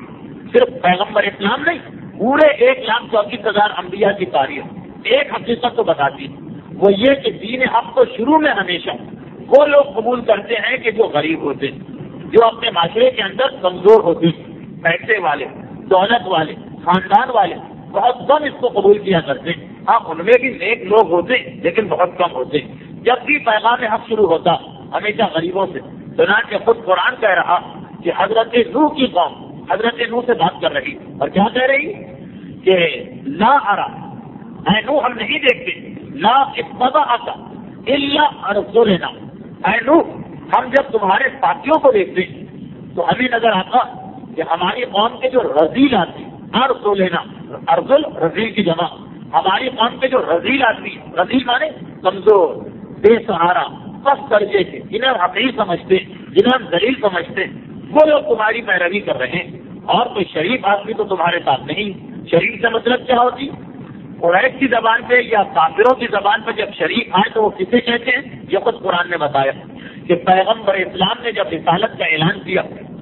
صرف پیغمبر اسلام نہیں، پورے ایک لاکھ چوبیس ہزار انبیاء کی تاریخ ایک حقیقت کو بتاتی ہے، وہ یہ کہ دین حق کو شروع میں ہمیشہ وہ لوگ قبول کرتے ہیں کہ جو غریب ہوتے ہیں، جو اپنے معاشرے کے اندر کمزور ہوتے ہیں، پیسے والے، دولت والے، خاندان والے بہت کم اس کو قبول کیا کرتے ہیں۔ ہاں ان میں بھی نیک لوگ ہوتے ہیں لیکن بہت کم ہوتے ہیں۔ جب بھی پیغام حق شروع ہوتا ہمیشہ غریبوں سے، چنانچہ خود قرآن کہہ رہا کہ حضرت نوح کی قوم حضرت نوح سے بات کر رہی اور کیا کہہ رہی کہ لا ارا، اے نوح ہم نہیں دیکھتے، لا اتبعک الا ارسلنا، اے نوح ہم جب تمہارے ساتھیوں کو دیکھتے تو ہمیں نظر آتا کہ ہماری قوم کے جو رذیل آدمی، ارسلنا ارذل رذیل کی جمع، ہماری قوم کے جو رذیل آدمی، رذیل مانے کمزور، بے سہارا، پس درجے کے، جنہیں ہم نہیں سمجھتے، جنہیں ہم ذلیل سمجھتے، وہ لوگ تمہاری پیروی کر رہے ہیں، اور کوئی شریف آدمی تو تمہارے ساتھ نہیں۔ شریف کا مطلب کیا ہوتی؟ قریش کی زبان پہ یا کافروں کی زبان پہ جب شریف آئے تو وہ کسے کہتے ہیں؟ یہ خود قرآن نے بتایا کہ پیغمبر اسلام نے جب رسالت کا اعلان کیا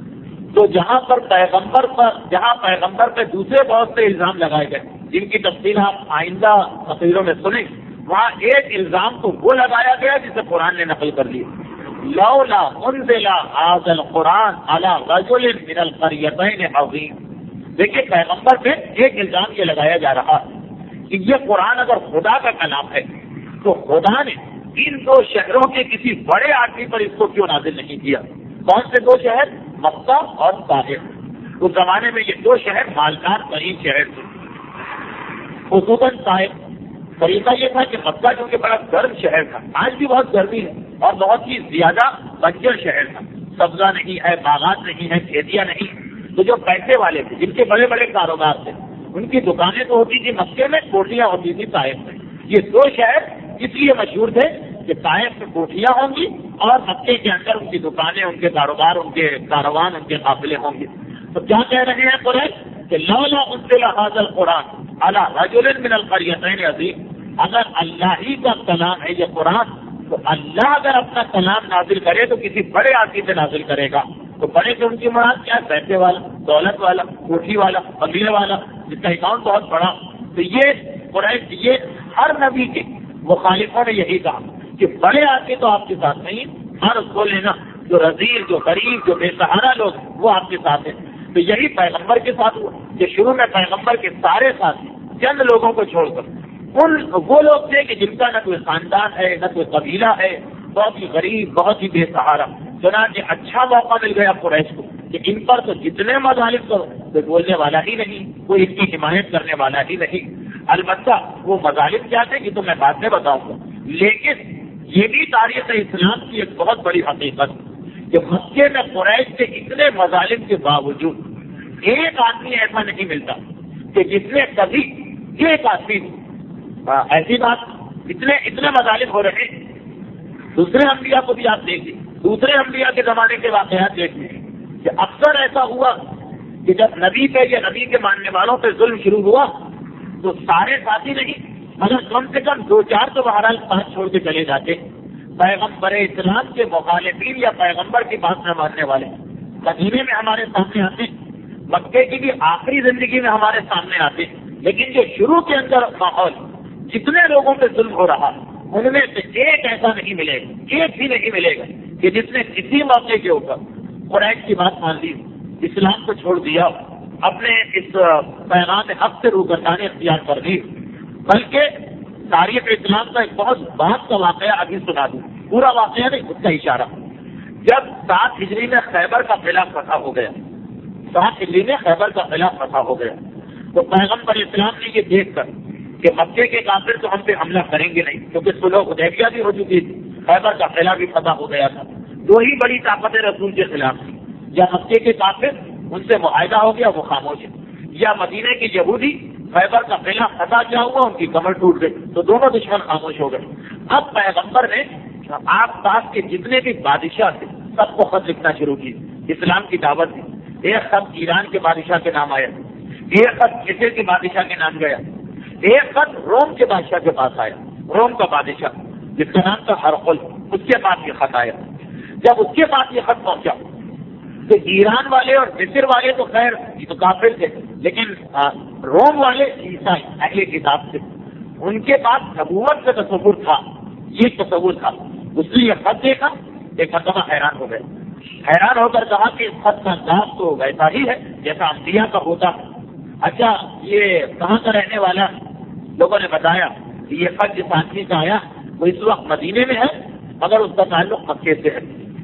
تو جہاں پر پیغمبر پر جہاں پیغمبر پہ دوسرے بہت سے الزام لگائے گئے جن کی تفصیل آپ آئندہ تقریروں میں سنیں، وہاں ایک الزام تو وہ لگایا گیا جسے قرآن نے نقل کر لیا، لولا انزل هذا القرآن على رجل من القريتين عظيم۔ دیکھیے پیغمبر پہ ایک الزام یہ لگایا جا رہا کہ یہ قرآن اگر خدا کا کلام ہے تو خدا نے ان دو شہروں کے کسی بڑے آدمی پر اس کو کیوں نازل نہیں کیا؟ کون سے دو شہر؟ مکہ اور طائف۔ اس زمانے میں یہ دو شہر مالدار ترین شہر تھے، خصوصاً طائف طریقہ یہ تھا کہ مکہ جو کہ بڑا گرم شہر تھا، آج بھی بہت گرمی ہے، اور بہت ہی زیادہ بنجر شہر تھا، سبزہ نہیں ہے، باغات نہیں ہے، کھیتیاں نہیں. تو جو پیسے والے تھے، جن کے بڑے بڑے کاروبار تھے، ان کی دکانیں تو ہوتی تھی مکے میں، کوٹیاں ہوتی تھی طائف میں. یہ دو شہر اس لیے مشہور تھے کہ طائف میں کوٹیاں ہوں گی اور مکے کے اندر ان کی دکانیں، ان کے کاروبار، ان کے کاروان، ان کے قافلے ہوں گے. تو کیا کہہ رہے ہیں قریش کہ لولا انزل هذا القرآن علی رجل من القریتین عظیم، اگر اللہ ہی کا کلام ہے یہ قرآن، تو اللہ اگر اپنا کلام نازل کرے تو کسی بڑے آدمی سے نازل کرے گا. تو بڑے سے ان کی مراد کیا؟ پیسے والا، دولت والا، کوٹھی والا، قبیلے والا، جس کا اکاؤنٹ بہت بڑا. تو یہ قریش، یہ ہر نبی کے مخالفوں نے یہی کہا کہ بڑے آدمی تو آپ کے ساتھ نہیں، ہر اس کو لینا جو رذیل، جو غریب، جو بے سہارا لوگ وہ آپ کے ساتھ ہیں. تو یہی پیغمبر کے ساتھ ہوا کہ شروع میں پیغمبر کے سارے ساتھی چند لوگوں کو چھوڑ کر ان وہ لوگ تھے کہ جن کا نہ کوئی خاندان ہے، نہ کوئی قبیلہ ہے، بہت ہی غریب، بہت ہی بے سہارا. چنانچہ اچھا موقع مل گیا قریش کو کہ ان پر تو جتنے مظالم کرو کوئی بولنے والا ہی نہیں، کوئی ان کی حمایت کرنے والا ہی نہیں. البتہ وہ مظالم کیا تھے یہ تو میں بعد میں بتاؤں گا، لیکن یہ بھی تاریخ اسلام کی ایک بہت بڑی حقیقت کہ مکے میں قریش کے اتنے مظالم کے باوجود ایک آدمی ایسا نہیں ملتا کہ جس نے کبھی ایک آدمی ایسی بات، اتنے اتنے مظالم ہو رہے ہیں. دوسرے انبیاء کو بھی آپ دیکھیں، دوسرے انبیاء کے زمانے کے واقعات دیکھیں کہ اکثر ایسا ہوا کہ جب نبی پہ یا نبی کے ماننے والوں پہ ظلم شروع ہوا تو سارے ساتھی نہیں مگر کم سے کم دو چار تو بہرحال ساتھ چھوڑ کے چلے جاتے. پیغمبر اسلام کے مخالفین یا پیغمبر کی بات نہ ماننے والے مدینے میں ہمارے سامنے آتے، مکے کی بھی آخری زندگی میں ہمارے سامنے آتے، لیکن جو شروع کے اندر ماحول جتنے لوگوں پہ ظلم ہو رہا ان میں سے ایک ایسا نہیں ملے گا، ایک بھی نہیں ملے گا کہ جس نے کسی موقع کے اوپر قریش کی بات مان لی، اسلام کو چھوڑ دیا، اپنے اس پیغام حق سے روگردانی اختیار کر دی. بلکہ تاریخ اسلام کا ایک بہت بات کا واقعہ ابھی سنا دوں، پورا واقعہ نہیں اس کا اشارہ. جب سات ہجری میں خیبر کا قلعہ فتح ہو گیا، سات ہجری میں خیبر کا قلعہ فتح ہو گیا تو پیغمبر اسلام نے یہ دیکھ کر کہ مکے کے کافر تو ہم پہ حملہ کریں گے نہیں، کیونکہ صلح حدیبیہ بھی ہو چکی تھی، خیبر کا قلعہ بھی فتح ہو گیا تھا. دو ہی بڑی طاقتیں رسول کے خلاف تھی، یا مکے کے کافر ان سے معاہدہ ہو گیا وہ خاموش ہے، یا مدینے کے یہودی خیبر کا قلعہ فتح کیا ہوا ان کی کمر ٹوٹ گئی، تو دونوں دشمن خاموش ہو گئے. اب پیغمبر نے آس پاس کے جتنے بھی بادشاہ تھے سب کو خط لکھنا شروع کی، اسلام کی دعوت دی. ایک خط ایران کے بادشاہ کے نام آیا، ایک خط مصر کے بادشاہ کے نام گیا، ایک خط روم کے بادشاہ کے پاس آیا، روم کا بادشاہ جس کا نام تھا ہرقل، اس کے پاس یہ خط آیا. جب اس کے پاس یہ خط پہنچا تو ایران والے اور مصر والے تو خیر یہ تو کافر تھے، لیکن روم والے عیسائی اہل کتاب تھے، ان کے پاس نبوت کا تصور تھا، یہ تصور تھا. اس نے یہ خط دیکھا، ایک مرتبہ حیران ہو گئے، حیران ہو کر کہا کہ اس خط کا انداز تو ویسا ہی ہے جیسا انبیاء کا ہوتا. اچھا یہ کہاں کا رہنے والا؟ لوگوں نے بتایا کہ یہ خط جس آدمی کا آیا وہ اس وقت مدینے میں ہے مگر اس کا تعلق مکے سے ہے.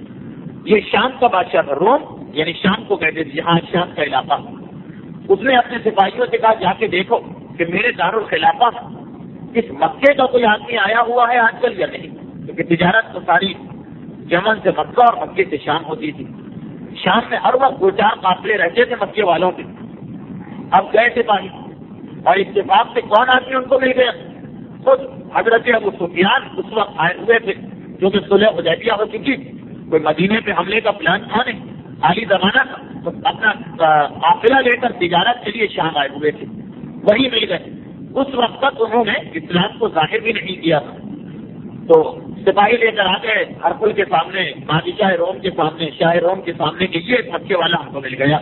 یہ شام کا بادشاہ تھا، روم یعنی شام کو کہتے تھے، جہاں شام کا علاقہ. اس نے اپنے سپاہیوں سے کہا جا کے دیکھو کہ میرے دارالخلافہ اس مکے کا کوئی آدمی آیا ہوا ہے آج کل یا نہیں، کیونکہ تجارت تو ساری یمن سے مکہ اور مکے سے شام ہوتی تھی. شام میں ہر وقت دو چار قافلے رہتے تھے مکے والوں کے. اب گئے سپاہی اور اتفاق سے کون آدمی ان کو مل گیا؟ خود حضرت ابو سفیان اس وقت آئے ہوئے تھے، جو کہ صلح حدیبیہ ہو چکی، کوئی مدینے پہ حملے کا پلان تھا نہیں، خالی زمانہ تھا، تو اپنا قافلہ لے کر تجارت کے لیے شام آئے ہوئے تھے، وہی مل گئے. اس وقت تک انہوں نے اسلام کو ظاہر بھی نہیں کیا تھا. تو سپاہی لے کر آ گئے ہرقل کے سامنے، بادشاہ روم کے سامنے، شاہ روم کے سامنے کہ یہ مکے والا ہم کو مل گیا.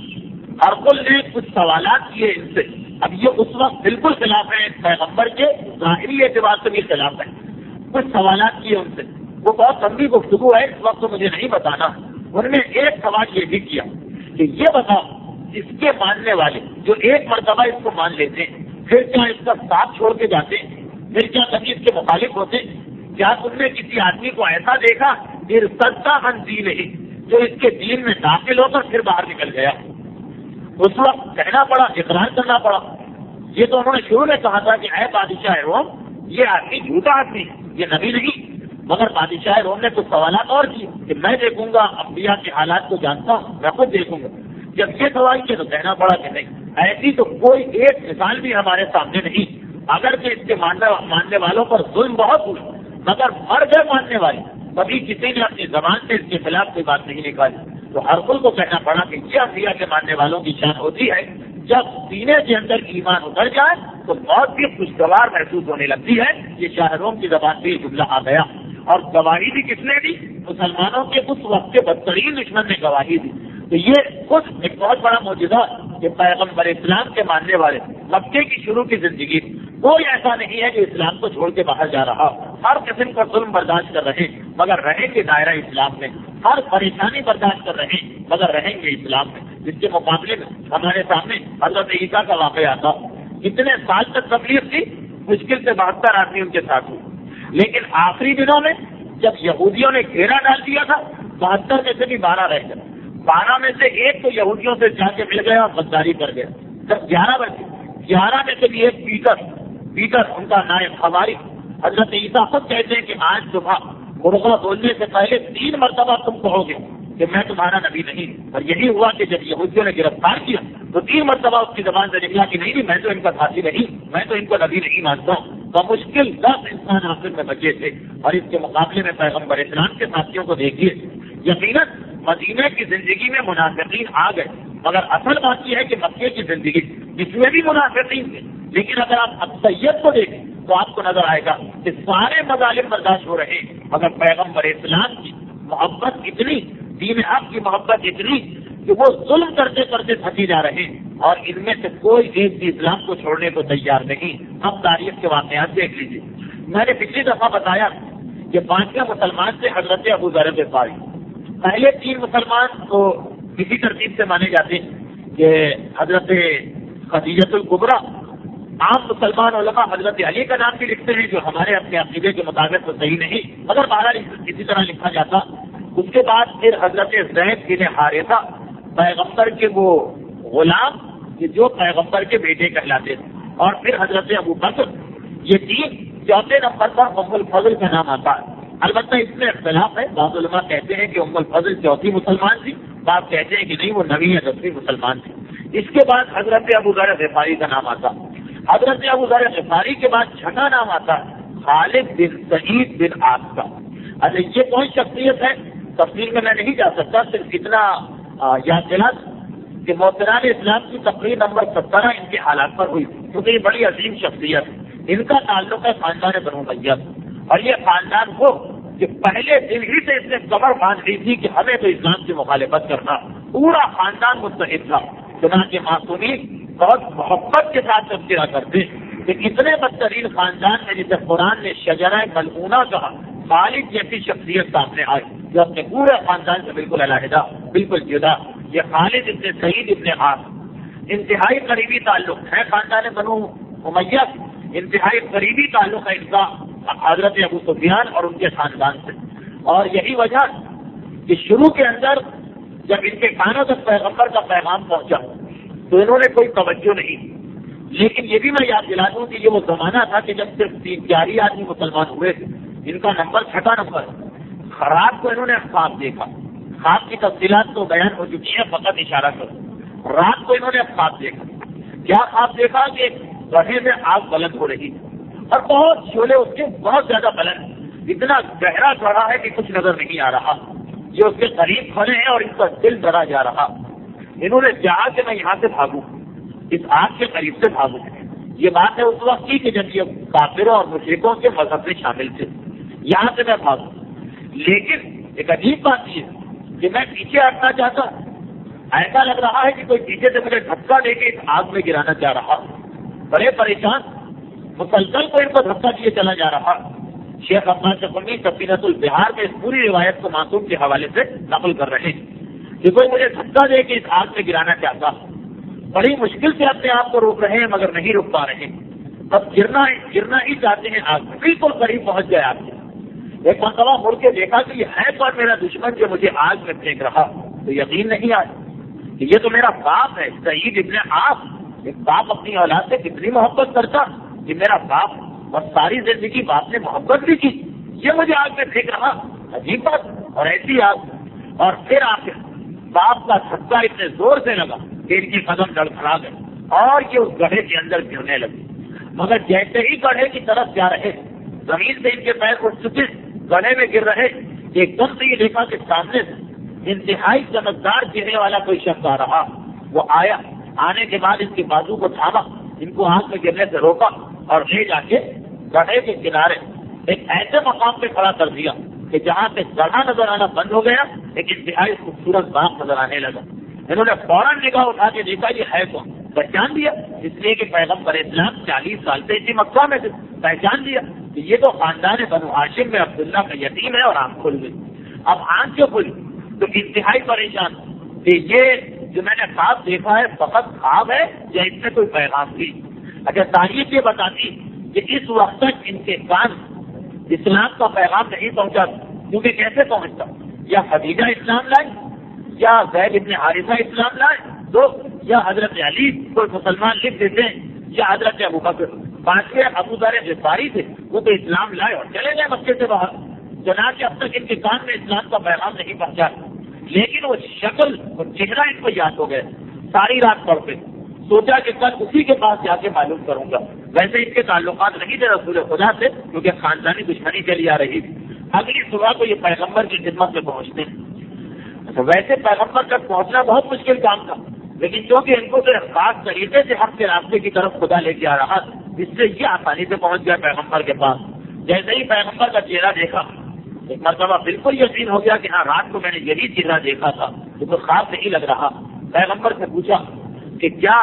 ہرقل نے کچھ سوالات کیے ان سے. اب یہ اس وقت بالکل خلاف ہے پیغمبر کے ظاہری اعتبار سے بھی خلاف ہے. کچھ سوالات کیے ان سے، وہ بہت لمبی گفتگو ہے، اس وقت تو مجھے نہیں بتانا. انہوں نے ایک سوال یہ بھی کیا کہ یہ بتاؤ اس کے ماننے والے جو ایک مرتبہ اس کو مان لیتے ہیں پھر کیا اس کا ساتھ چھوڑ کے جاتے ہیں؟ پھر کیا کبھی اس کے مخالف ہوتے؟ کیا تم نے کسی آدمی کو ایسا دیکھا ارتدہ عن دین ہی جو اس کے دین میں داخل ہو کر پھر باہر نکل گیا؟ اس وقت کہنا پڑا، اقرار کرنا پڑا. یہ تو انہوں نے شروع میں کہا تھا کہ اے بادشاہ روم، یہ آدمی جھوٹا آدمی، یہ نبی نہیں۔ مگر بادشاہ روم نے کچھ سوالات اور کیے کہ میں دیکھوں گا، انبیاء کے حالات کو جانتا ہوں، میں خود دیکھوں گا۔ جب یہ سوال کیا تو کہنا پڑا کہ نہیں، ایسی تو کوئی ایک مثال بھی ہمارے سامنے نہیں، اگر کہ اس کے ماننے والوں پر ظلم بہت ہوئی مگر مر گئے ماننے والے، کبھی کسی نے اپنی زبان سے اس کے خلاف کوئی بات نہیں نکالی۔ تو ہر کل کو کہنا پڑا کہ یہ انبیاء کے ماننے والوں کی شان ہوتی ہے، جب سینے کے اندر ایمان اتر جائے تو موت بھی خوشگوار محسوس ہونے لگتی ہے۔ یہ شاہ روم کی زبان سے یہ جملہ آ گیا، اور گواہی بھی کس نے دی؟ مسلمانوں کے اس وقت کے بدترین دشمن نے گواہی دی۔ تو یہ خود ایک بہت بڑا معجزہ کہ پیغمبر اسلام کے ماننے والے مکے کی شروع کی زندگی کوئی ایسا نہیں ہے جو اسلام کو چھوڑ کے باہر جا رہا، ہر قسم کا ظلم برداشت کر رہے مگر رہیں گے دائرہ اسلام میں، ہر پریشانی برداشت کر رہے مگر رہیں گے اسلام میں۔ جس کے مقابلے میں ہمارے سامنے حضرت عیسیٰ کا واقعہ تھا، کتنے سال تک تکلیف تھی، مشکل سے بہتر آدمی ان کے ساتھ ہوئی، لیکن آخری دنوں میں جب یہودیوں نے گھیرا ڈال دیا تھا، بہتر میں سے بھی بارہ رہ گئے، بارہ میں سے ایک تو یہودیوں سے جا کے مل گیا اور غداری کر گیا۔ جب گیارہ بچے، گیارہ میں سے بھی ایک پیٹر پیٹر ان کا نائب ہماری حضرت عیسیٰ خود کہتے ہیں کہ آج صبح مرغا بولنے سے پہلے تین مرتبہ تم کہو گے کہ میں تمہارا نبی نہیں۔ اور یہی ہوا کہ جب یہودیوں نے گرفتار کیا تو تین مرتبہ اس کی زبان سے نکلا کہ نہیں نہیں میں تو ان کا ساتھی نہیں، میں تو ان کو نبی نہیں مانتا ہوں۔ بمشکل دس انسان آخر میں بچے تھے، اور اس کے مقابلے میں پیغمبر اسلام کے ساتھیوں کو دیکھیے، یقیناً مدینہ کی زندگی میں منافقین آ گئے، مگر اصل بات یہ ہے کہ مکے کی زندگی جس میں بھی منافقین تھے، لیکن اگر آپ اکثریت کو دیکھیں تو آپ کو نظر آئے گا کہ سارے مظالم برداشت ہو رہے ہیں، مگر پیغمبر اسلام کی محبت اتنی، دین حق کی محبت اتنی کہ وہ ظلم کرتے کرتے تھکی جا رہے ہیں، اور ان میں سے کوئی ایک بھی اسلام کو چھوڑنے کو تیار نہیں۔ اب تاریخ کے واقعات دیکھ لیجیے، میں نے پچھلی دفعہ بتایا کہ پانچویں مسلمان سے حضرت ابو ذر غفاری، پہلے تین مسلمان تو کسی ترتیب سے مانے جاتے ہیں کہ حضرت خدیجۃ الکبریٰ، عام مسلمان علماء حضرت علی کا نام بھی لکھتے ہیں جو ہمارے اپنے عقیدے کے مطابق تو صحیح نہیں، مگر بہرحال کسی طرح لکھا جاتا۔ اس کے بعد پھر حضرت زید بن حارثہ، پیغمبر کے وہ غلام کہ جو پیغمبر کے بیٹے کہلاتے تھے، اور پھر حضرت ابو بکر، یہ تین۔ چوتھے نمبر پر ام الفضل کا نام آتا ہے، البتہ اس میں اختلاف ہے، بعض علماء کہتے ہیں کہ ام الفضل چوتھی مسلمان تھی، بعض کہتے ہیں کہ نہیں وہ نویں یا دسویں مسلمان تھی۔ اس کے بعد حضرت ابو ذر غفاری کا نام آتا، حضرت ابو ذر غفاری کے بعد چھٹا نام آتا خالد بن سعید بن عاص کا۔ اچھا یہ کون شخصیت ہے، تفصیل میں میں نہیں جا سکتا، صرف اتنا یاد دلا کہ محترم اسلام کی تقریر نمبر سترہ ان کے حالات پر ہوئی، کیونکہ یہ بڑی عظیم شخصیت، ان کا تعلق ہے خاندان بنو امیہ، اور یہ خاندان وہ کہ پہلے دن ہی سے اس نے کمر باندھ لی تھی کہ ہمیں تو اسلام کی مخالفت کرنا، پورا خاندان متحد تھا۔ چنانچہ معصومین بہت محبت کے ساتھ تذکرہ کرتے کہ اتنے بدترین خاندان میں جسے قرآن نے شجرہ ملعونہ کہا، خالد جیسی شخصیت سامنے آئی جو اپنے پورے خاندان سے بالکل علیحدہ، بالکل جدا۔ یہ خالد ابن سعید ابن عاص انتہائی قریبی تعلق ہے خاندان بنو امیہ، انتہائی قریبی تعلق ہے ان کا حضرت ابو سفیان اور ان کے خاندان سے، اور یہی وجہ کہ شروع کے اندر جب ان کے کانوں تک پیغمبر کا پیغام پہنچا تو انہوں نے کوئی توجہ نہیں، لیکن یہ بھی میں یاد دلا دوں کہ یہ وہ زمانہ تھا کہ جب صرف تین چار ہی آدمی مسلمان ہوئے تھے، ان کا نمبر چھٹا نمبر۔ رات کو انہوں نے خواب دیکھا، خواب کی تفصیلات تو بیان ہو چکی ہیں، فقط اشارہ کروں، رات کو انہوں نے خواب دیکھا۔ کیا خواب دیکھا کہ گڑھے میں آگ بلند ہو رہی اور بہت شعلے اس کے بہت زیادہ بلند، اتنا گہرا چڑھا ہے کہ کچھ نظر نہیں آ رہا، یہ اس کے قریب کھڑے ہیں اور ان کا دل ڈرا جا رہا۔ انہوں نے چاہا کہ میں یہاں سے بھاگوں، اس آگ کے قریب سے بھاگوں۔ یہ بات ہے اس وقت کی کہ جب یہ کافروں اور مشرکوں کے مذہب میں شامل تھے، یہاں سے میں بھاگوں، لیکن ایک عجیب بات یہ کہ میں پیچھے ہٹنا چاہتا، ایسا لگ رہا ہے کہ کوئی پیچھے سے مجھے دھکا دے کے اس آگ میں گرانا چاہ رہا۔ بڑے پریشان، مسلسل کو ان کو دھکا دیے چلا جا رہا۔ شیخ عباس قمی سفینۃ البحار میں اس پوری روایت کو معصوم کے حوالے سے نقل کر رہے ہیں کہ کوئی مجھے دھکا دے کے اس آگ میں گرانا چاہتا، بڑی مشکل سے اپنے آپ کو روک رہے ہیں مگر نہیں روک پا رہے، اب گرنا گرنا ہی چاہتے ہیں آگ میں، بالکل قریب پہنچ گئے آگ کے۔ ایک مرتبہ مڑ کے دیکھا کہ یہ ہے پر میرا دشمن جو مجھے آگ میں پھینک رہا، تو یقین نہیں آیا کہ یہ تو میرا باپ ہے سعید ابن عاص، ایک باپ اپنی اولاد سے کتنی محبت کرتا کہ میرا باپ اور ساری زندگی باپ نے محبت بھی کی، یہ مجھے آگ میں پھینک رہا، عجیب بات، اور ایسی آگ. اور پھر آخر باپ کا دھکا اتنے زور سے لگا کہ ان کی قدم لڑکھڑا گئے اور یہ اس گڑھے کے اندر گرنے لگے. مگر جیسے ہی گڑھے کی طرف جا رہے، زمین سے ان کے پیر اٹھ چکے، گڑھے میں گر رہے، ایک دم سے یہ دیکھا کہ سامنے سے انتہائی چمکدار چہرے والا کوئی شخص آ رہا. وہ آیا، آنے کے بعد ان کے بازو کو تھاما، ان کو آنکھ میں گرنے سے روکا اور لے جا کے گڑھے کے کنارے ایک ایسے مقام پہ کھڑا کر دیا کہ جہاں سے گڑھا نظر آنا بند ہو گیا، ایک انتہائی خوبصورت باغ نظر آنے لگا. انہوں نے فوراً نگاہ اٹھا کے دیکھا یہ ہے کون، پہچان دیا، اس لیے کہ پیغمبر اسلام چالیس سال سے اسی مکہ میں تھے. پہچان دیا کہ یہ تو خاندان بنو ہاشم میں عبداللہ کا یتیم ہے. اور آنکھ کھل گئی. اب آنکھ جو کھلی تو انتہائی پریشان کہ یہ جو میں نے خواب دیکھا ہے فقط خواب ہے یا اس میں کوئی پیغام بھی. اچھا تاریخ یہ بتاتی کہ اس وقت تک ان کے کان اسلام کا پیغام نہیں پہنچا، کیونکہ کیسے پہنچتا؟ یا خدیجہ اسلام لائے، یا زید ابن حارثہ اسلام لائے دو، یا حضرت علی کوئی مسلمان لکھ دیتے ہیں، یا حضرت ابو بکر. پانچویں ابو ذر غفاری تھے، وہ تو اسلام لائے اور چلے گئے مکے سے باہر. چنانچہ اب تک ان کے کان میں اسلام کا پیغام نہیں پہنچا، لیکن وہ شکل وہ چہرہ ان کو یاد ہو گئے. ساری رات پڑھتے، سوچا کہ کل اسی کے پاس جا کے معلوم کروں گا. ویسے ان کے تعلقات نہیں تھے رسول خدا سے، کیونکہ خاندانی دشمنی چلی آ رہی تھی. اگلی صبح کو یہ پیغمبر کی خدمت میں پہنچتے. ویسے پیغمبر تک پہنچنا بہت مشکل کام تھا، لیکن چونکہ ان کو تو خاص طریقے سے حق کے راستے کی طرف خدا لے کے آ رہا، اس سے یہ آسانی سے پہنچ گیا پیغمبر کے پاس. جیسے ہی پیغمبر کا چہرہ دیکھا، ایک مرتبہ بالکل یقین ہو گیا کہ ہاں رات کو میں نے یہی چہرہ دیکھا تھا، جو کوئی خواب نہیں لگ رہا. پیغمبر سے پوچھا کہ کیا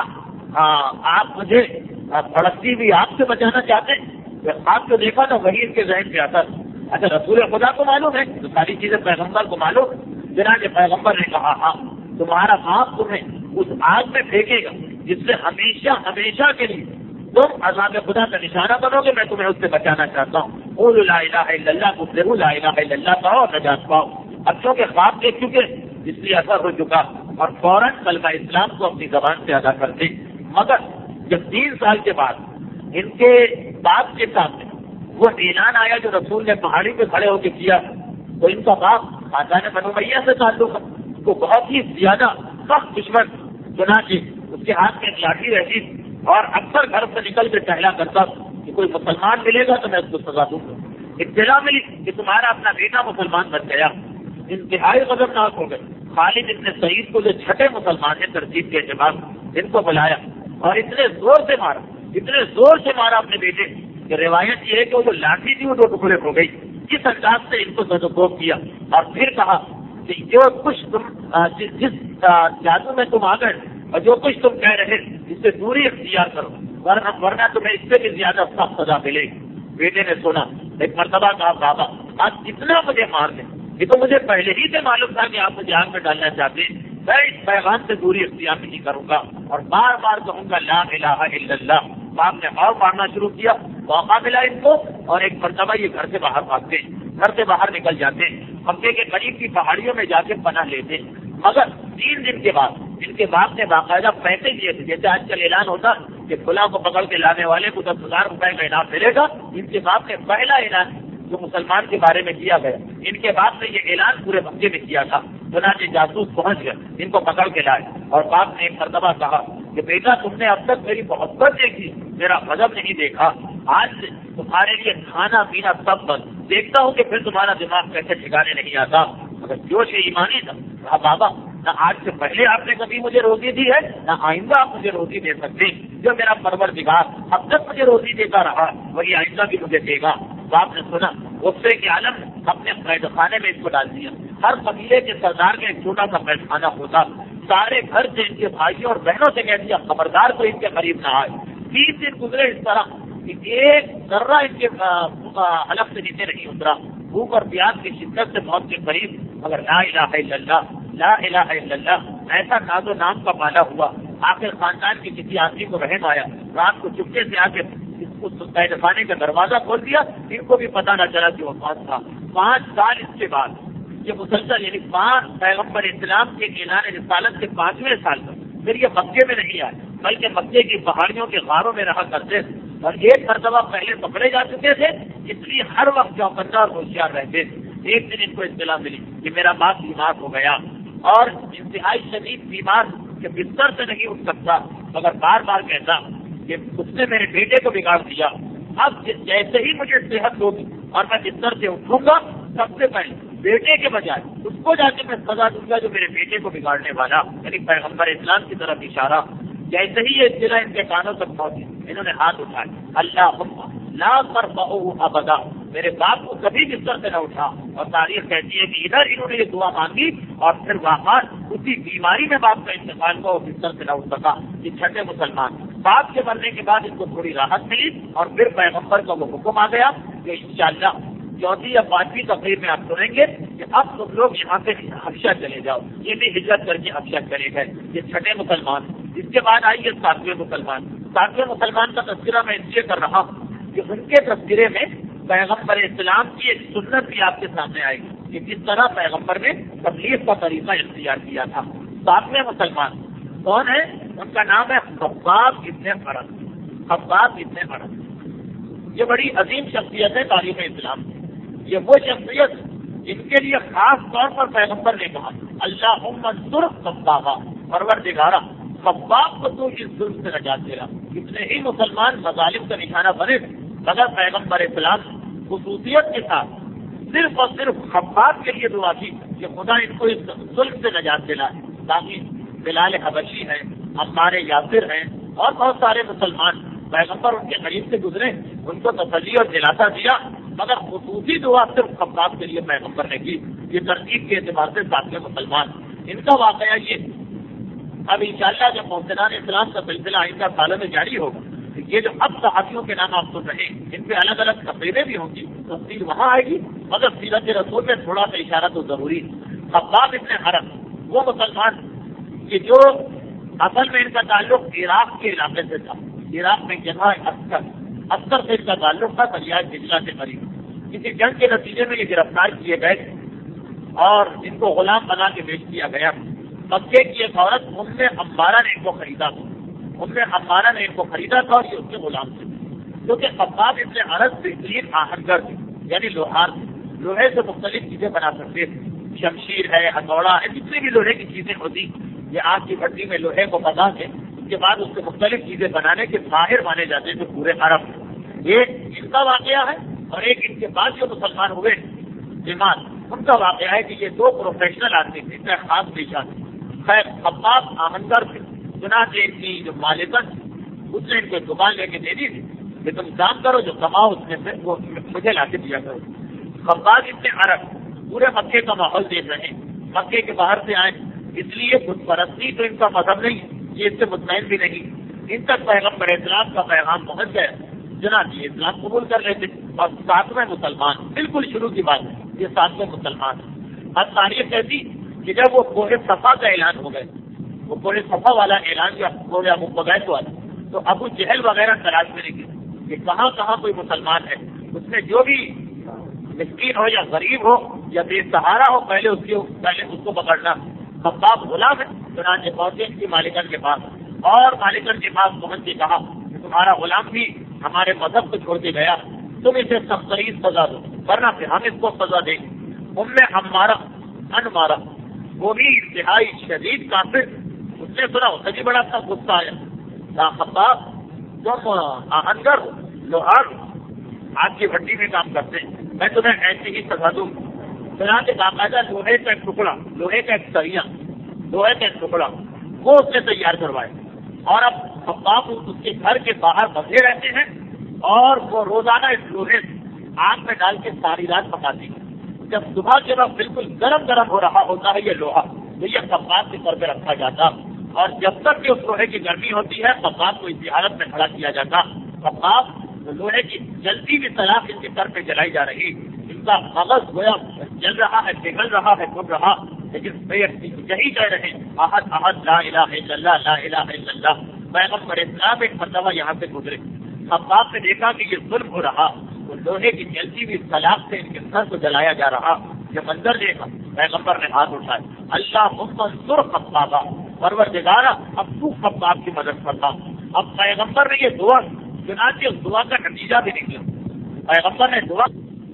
آپ مجھے بھڑکتی ہوئی آپ سے بچانا چاہتے ہیں؟ خواب جو دیکھا تھا وہی ان کے ذہن میں آتا. اچھا رسول خدا کو معلوم ہے تو ساری چیزیں پیغمبر کو معلوم. چنانچہ پیغمبر نے کہا ہاں تمہارا باپ تمہیں اس آگ میں پھینکے گا جس سے ہمیشہ ہمیشہ کے لیے تم عذاب خدا کا نشانہ بنو گے. میں تمہیں اس سے بچانا چاہتا ہوں. قولوا لا الہ الا اللہ، تفلحوا، لا الہ الا اللہ کہو اور نجات پاؤ. اب چونکہ خواب دیکھ چکے اس لیے اثر ہو چکا اور فوراً کلمہ اسلام کو اپنی زبان سے ادا کرتے. مگر جب تین سال کے بعد ان کے باپ کے سامنے وہ اعلان آیا جو رسول نے پہاڑی پہ کھڑے ہو کے کیا، تو ان کا باپ خاندان بنو امیہ سے تعلق ہے، وہ بہت ہی زیادہ سخت دشمن. چنانچہ اس کے ہاتھ میں لاٹھی رہتی اور اکثر گھر سے نکل کے ٹہلا کرتا کہ کوئی مسلمان ملے گا تو میں اس کو سزا دوں گا. اطلاع ملی کہ تمہارا اپنا بیٹا مسلمان بن گیا. انتہائی غضبناک ہو گئے. خالد ابن سعید کو جو چھٹے مسلمان ہیں ترتیب کے اعتبار ان کو بلایا اور اتنے زور سے مارا اتنے زور سے مارا اپنے بیٹے کہ روایت یہ ہے کہ وہ جو لاٹھی تھی وہ دو ٹکڑے ہو گئی. اس انداز سے ان کو سدوکوب کیا اور پھر کہا کہ جو کچھ تم جس جادو میں تم آ گئے اور جو کچھ تم کہہ رہے اس سے دوری اختیار کرو، ورنہ ورنہ تمہیں اس سے بھی زیادہ سخت سزا ملے گی. بیٹے نے سنا. ایک مرتبہ کہا بابا آپ جتنا مجھے مار دیں، یہ تو مجھے پہلے ہی سے معلوم تھا کہ آپ مجھے آگ میں ڈالنا چاہتے ہیں. میں اس پیغام سے دوری اختیار نہیں کروں گا اور بار بار کہوں گا لا الہ الا اللہ. باپ نے اور مارنا شروع کیا. موقع ملا ان کو اور ایک مرتبہ یہ گھر سے باہر بھاگتے گھر سے باہر نکل جاتے مکے کے قریب کی پہاڑیوں میں جا کے پناہ لیتے. مگر تین دن کے بعد ان کے باپ نے باقاعدہ پیسے دیے تھے. جیسے آج کل اعلان ہوتا کہ کھلا کو پکڑ کے لانے والے کو دس ہزار روپئے کا انعام ملے گا، ان کے باپ نے پہلا اعلان جو مسلمان کے بارے میں کیا گیا ان کے باپ نے یہ اعلان پورے مکے میں کیا تھا. چنانچہ جاسوس پہنچ گئے، ان کو پکڑ کے لائے اور باپ نے ایک مرتبہ کہا کہ بیٹا تم نے اب تک میری محبت دیکھی، میرا غضب نہیں دیکھا. آج سے تمہارے لیے کھانا پینا سب بند. دیکھتا ہوں کہ پھر تمہارا دماغ کیسے ٹھکانے نہیں آتا. اگر جوش ایمانی تھا کہا بابا نہ آج سے پہلے آپ نے کبھی مجھے روزی دی ہے نہ آئندہ آپ مجھے روزی دے سکتے. جو میرا پروردگار اب تک مجھے روزی دیتا رہا وہی آئندہ بھی مجھے دے گا. باپ نے سنا. غصے کے عالم اپنے قید خانے میں اس کو ڈال دیا. ہر قبیلے کے سردار کا ایک چھوٹا سا قید خانہ ہوتا. سارے گھر سے ان کے بھائیوں اور بہنوں سے کہہ دیا خبردار کو ان کے قریب نہ آئے. تیس دن گزرے اس طرح کہ ایک ذرہ ان کے حلق سے نیچے نہیں اترا. بھوک اور پیاس کی شدت سے موت کے قریب مگر لا الہ الا اللہ لا الہ الا اللہ ایسا ناز و نام کا پالا ہوا. آخر خاندان کے کسی آدمی کو رحم آیا، رات کو چپکے سے آ کے قید خانے کا دروازہ کھول دیا. ان کو بھی پتہ نہ چلا کہ وہ کون تھا. پانچ سال اس کے بعد یہ مسلسل یعنی پانچ پیغمبر اسلام کے اعلان رسالت کے پانچویں سال تک پھر یہ مکے میں نہیں آئے، بلکہ مکے کی پہاڑیوں کے غاروں میں رہا کرتے تھے اور ایک مرتبہ پہلے پکڑے جا چکے تھے، اس لیے ہر وقت چوکنا اور ہوشیار رہتے تھے۔ ایک دن ان کو اطلاع ملی کہ میرا باپ بیمار ہو گیا اور انتہائی شدید بیمار کہ بستر سے نہیں اٹھ سکتا، مگر بار بار کہتا کہ اس نے میرے بیٹے کو بگاڑ دیا۔ اب جیسے ہی مجھے صحت ہوگی اور میں بستر سے اٹھوں گا، سب سے پہلے بیٹے کے بجائے اس کو جا کے میں سزا دوں گا جو میرے بیٹے کو بگاڑنے والا، یعنی پیغمبر اسلام کی طرف اشارہ۔ جیسے ہی یہ اطلاع ان کے کانوں تک پہنچی، انہوں نے ہاتھ اٹھائے، اللہم لا ترفعوه ابدا، میرے باپ کو کبھی بستر سے نہ اٹھا۔ اور تاریخ کہتی ہے کہ ادھر انہوں نے یہ دعا مانگی اور پھر واپس اسی بیماری میں باپ کا انتقال ہوا اور بستر سے نہ اٹھ سکا۔ یہ چھٹے مسلمان، باپ کے مرنے کے بعد ان کو تھوڑی راحت ملی اور پھر پیغمبر کا وہ حکم آ گیا کہ انشاءاللہ چوتھی یا پانچویں تقریر میں آپ سنیں گے کہ اب تم لوگ یہاں سے حبشہ چلے جاؤ۔ یہ بھی ہجرت کر کے حبشہ چلے گئے، یہ چھٹے مسلمان۔ اس کے بعد آئیے ساتویں مسلمان۔ ساتویں مسلمان کا تذکرہ میں اس لیے کر رہا ہوں کہ ان کے تذکرے میں پیغمبر اسلام کی ایک سنت بھی آپ کے سامنے آئے گی کہ کس طرح پیغمبر نے تبلیغ کا طریقہ اختیار کیا تھا۔ ساتویں مسلمان کون ہے؟ ان کا نام ہے خباب ابن ارت۔ خباب ابن ارت یہ بڑی عظیم شخصیت ہے تاریخ اسلام کی۔ یہ وہ شخصیت جن کے لیے خاص طور پر پیغمبر نے کہا اللہم انصر خبابا، پروردگارا خباب کو تو اس ظلم سے نجات دے رہا۔ کتنے ہی مسلمان مظالم کا نشانہ بنے مگر پیغمبر اسلام خصوصیت کے ساتھ صرف اور صرف خباب کے لیے دعا کی کہ خدا ان کو اس ظلم سے نجات دلائے، تاکہ بلال حبشی ہیں، عمار یاسر ہیں اور بہت سارے مسلمان پیغمبر ان کے قریب سے گزرے، ان کو تسلی اور دلاسا دیا، مگر خصوصی دعا صرف خباب کے لیے پیغمبر نے کی۔ یہ ترتیب کے اعتبار سے ساتویں مسلمان، ان کا واقعہ یہ اب انشاءاللہ جب محسنان اسلام کا سلسلہ آئندہ سالوں میں جاری ہوگا، یہ جو اب صحابیوں کے نام آپ سن رہے ہیں ان پہ الگ الگ تقریریں بھی ہوں گی، تفصیل وہاں آئے گی، مگر سیرت رسول میں تھوڑا سا اشارہ تو ضروری ہے۔ خباب ابن حرم وہ مسلمان کہ جو اصل میں ان کا تعلق عراق کے علاقے سے تھا، عراق میں جگہ اکثر اکثر سے ان کا تعلق تھا، دریائے دجلہ سے قریب۔ کسی جنگ کے نتیجے میں یہ گرفتار کیے گئے اور ان کو غلام بنا کے بیچ دیا گیا۔ مکے کی ایک عورت ام عمارہ نے ان کو خریدا تھا، ام عمارہ نے ان کو خریدا تھا اور یہ اس کے غلام تھے، کیونکہ خباب ابن ارت بہترین آہنگر تھے، یعنی لوہار تھے، لوہے سے مختلف چیزیں بنا سکتے تھے، شمشیر ہے، ہتھوڑا ہے، جتنی بھی لوہے کی چیزیں ہوتی، یہ آگ کی بھٹی میں لوہے کو پکا کے اس کے بعد اس سے مختلف چیزیں بنانے کے ماہر مانے جاتے تھے پورے عرب میں۔ ایک ان کا واقعہ ہے اور ایک ان کے بعد جو مسلمان ہوئے ایمان ان کا واقعہ ہے کہ یہ دو پروفیشنل آدمی تھے، ان کا خاص پیشہ تھا۔ خیر خباب آہنگر تھے، چنانچہ ان کی جو مالکن اس نے ان کو دکان لے کے دے دی تھی کہ تم کام کرو، جو کماؤ اس میں سے وہ مجھے لا کے دیا کرو۔ خباب ابن عرب پورے مکے کا ماحول دیکھ رہے ہیں، مکے کے باہر سے آئے، اس لیے بت پرستی تو ان کا مذہب نہیں ہے، یہ اس سے مطمئن بھی نہیں، ان تک پیغمبر اسلام کا پیغام پہنچ گیا، چنانچہ یہ اسلام قبول کر لیتے اور ساتویں مسلمان، بالکل شروع کی بات ہے، یہ ساتویں مسلمان ہیں۔ اب تاریخ کہتی کہ جب وہ کوہ صفا کا اعلان ہو گئے، وہ کوہ صفا والا اعلان جو کوہ ابو قبیس والا، تو ابو جہل وغیرہ تلاش میں نہیں کی کہ کہاں کہاں کوئی مسلمان ہے، اس میں جو بھی مسکین ہو یا غریب ہو یا بے سہارا ہو پہلے اس کے پہلے اس کو پکڑنا۔ خباب غلام ہے، چنانچہ پہنچے ان کی مالکن کے پاس اور مالکن کے پاس پہنچ کے کہا کہ تمہارا غلام بھی ہمارے مذہب کو چھوڑ کے گیا، تم اسے سخت ترین سزا دو ورنہ پھر ہم اس کو سزا دیں گے۔ ام ہمارا انمارا وہ بھی انتہائی شدید کافر، اس نے سنا اسے بھی بڑا سا غصہ آیا، خباب تم آہنگر ہو، لوہار آگ کی بھٹی میں کام کرتے ہیں، میں تمہیں ایسی ہی سزا دوں۔ چنانچہ باقاعدہ لوہے کا ایک ٹکڑا، لوہے کا ایک سریا، لوہے کا ایک ٹکڑا وہ اس نے تیار کروائے اور اب خباب اس کے گھر کے باہر بندھے رہتے ہیں اور وہ روزانہ اس لوہے آگ میں ڈال کے ساری رات پکاتی ہے۔ جب صبح کے وقت بالکل گرم گرم ہو رہا ہوتا ہے یہ لوہا تو یہ خباب کے سر پہ رکھا جاتا اور جب تک کہ اس لوہے کی گرمی ہوتی ہے خباب کو اسی حالت میں کھڑا کیا جاتا۔ خباب لوہے کی جلتی بھی سلاخ ان کے سر پہ جلائی جا رہی، ان کا مغز گویا جل رہا ہے، پگھل رہا ہے، ٹوٹ رہا، لیکن یہی کہہ رہے ہیں احد احد لا الہ الا اللہ لا الہ الا اللہ۔ پیغمبر اسلام ایک مرتبہ یہاں سے گزرے، خباب نے دیکھا کہ یہ ظلم ہو رہا، تو لوہے کی جلتی ہوئی سلاخ سے ان کے سر کو جلایا جا رہا۔ یہ منظر دیکھا پیغمبر نے ہاتھ اٹھائے، اللہم انصر خبابا، پروردگارا اب تو خباب کی مدد فرما. اب پیغمبر نے یہ دعا، چنانچہ اس دعا کا نتیجہ بھی نکلا. پیغمبر نے دعا،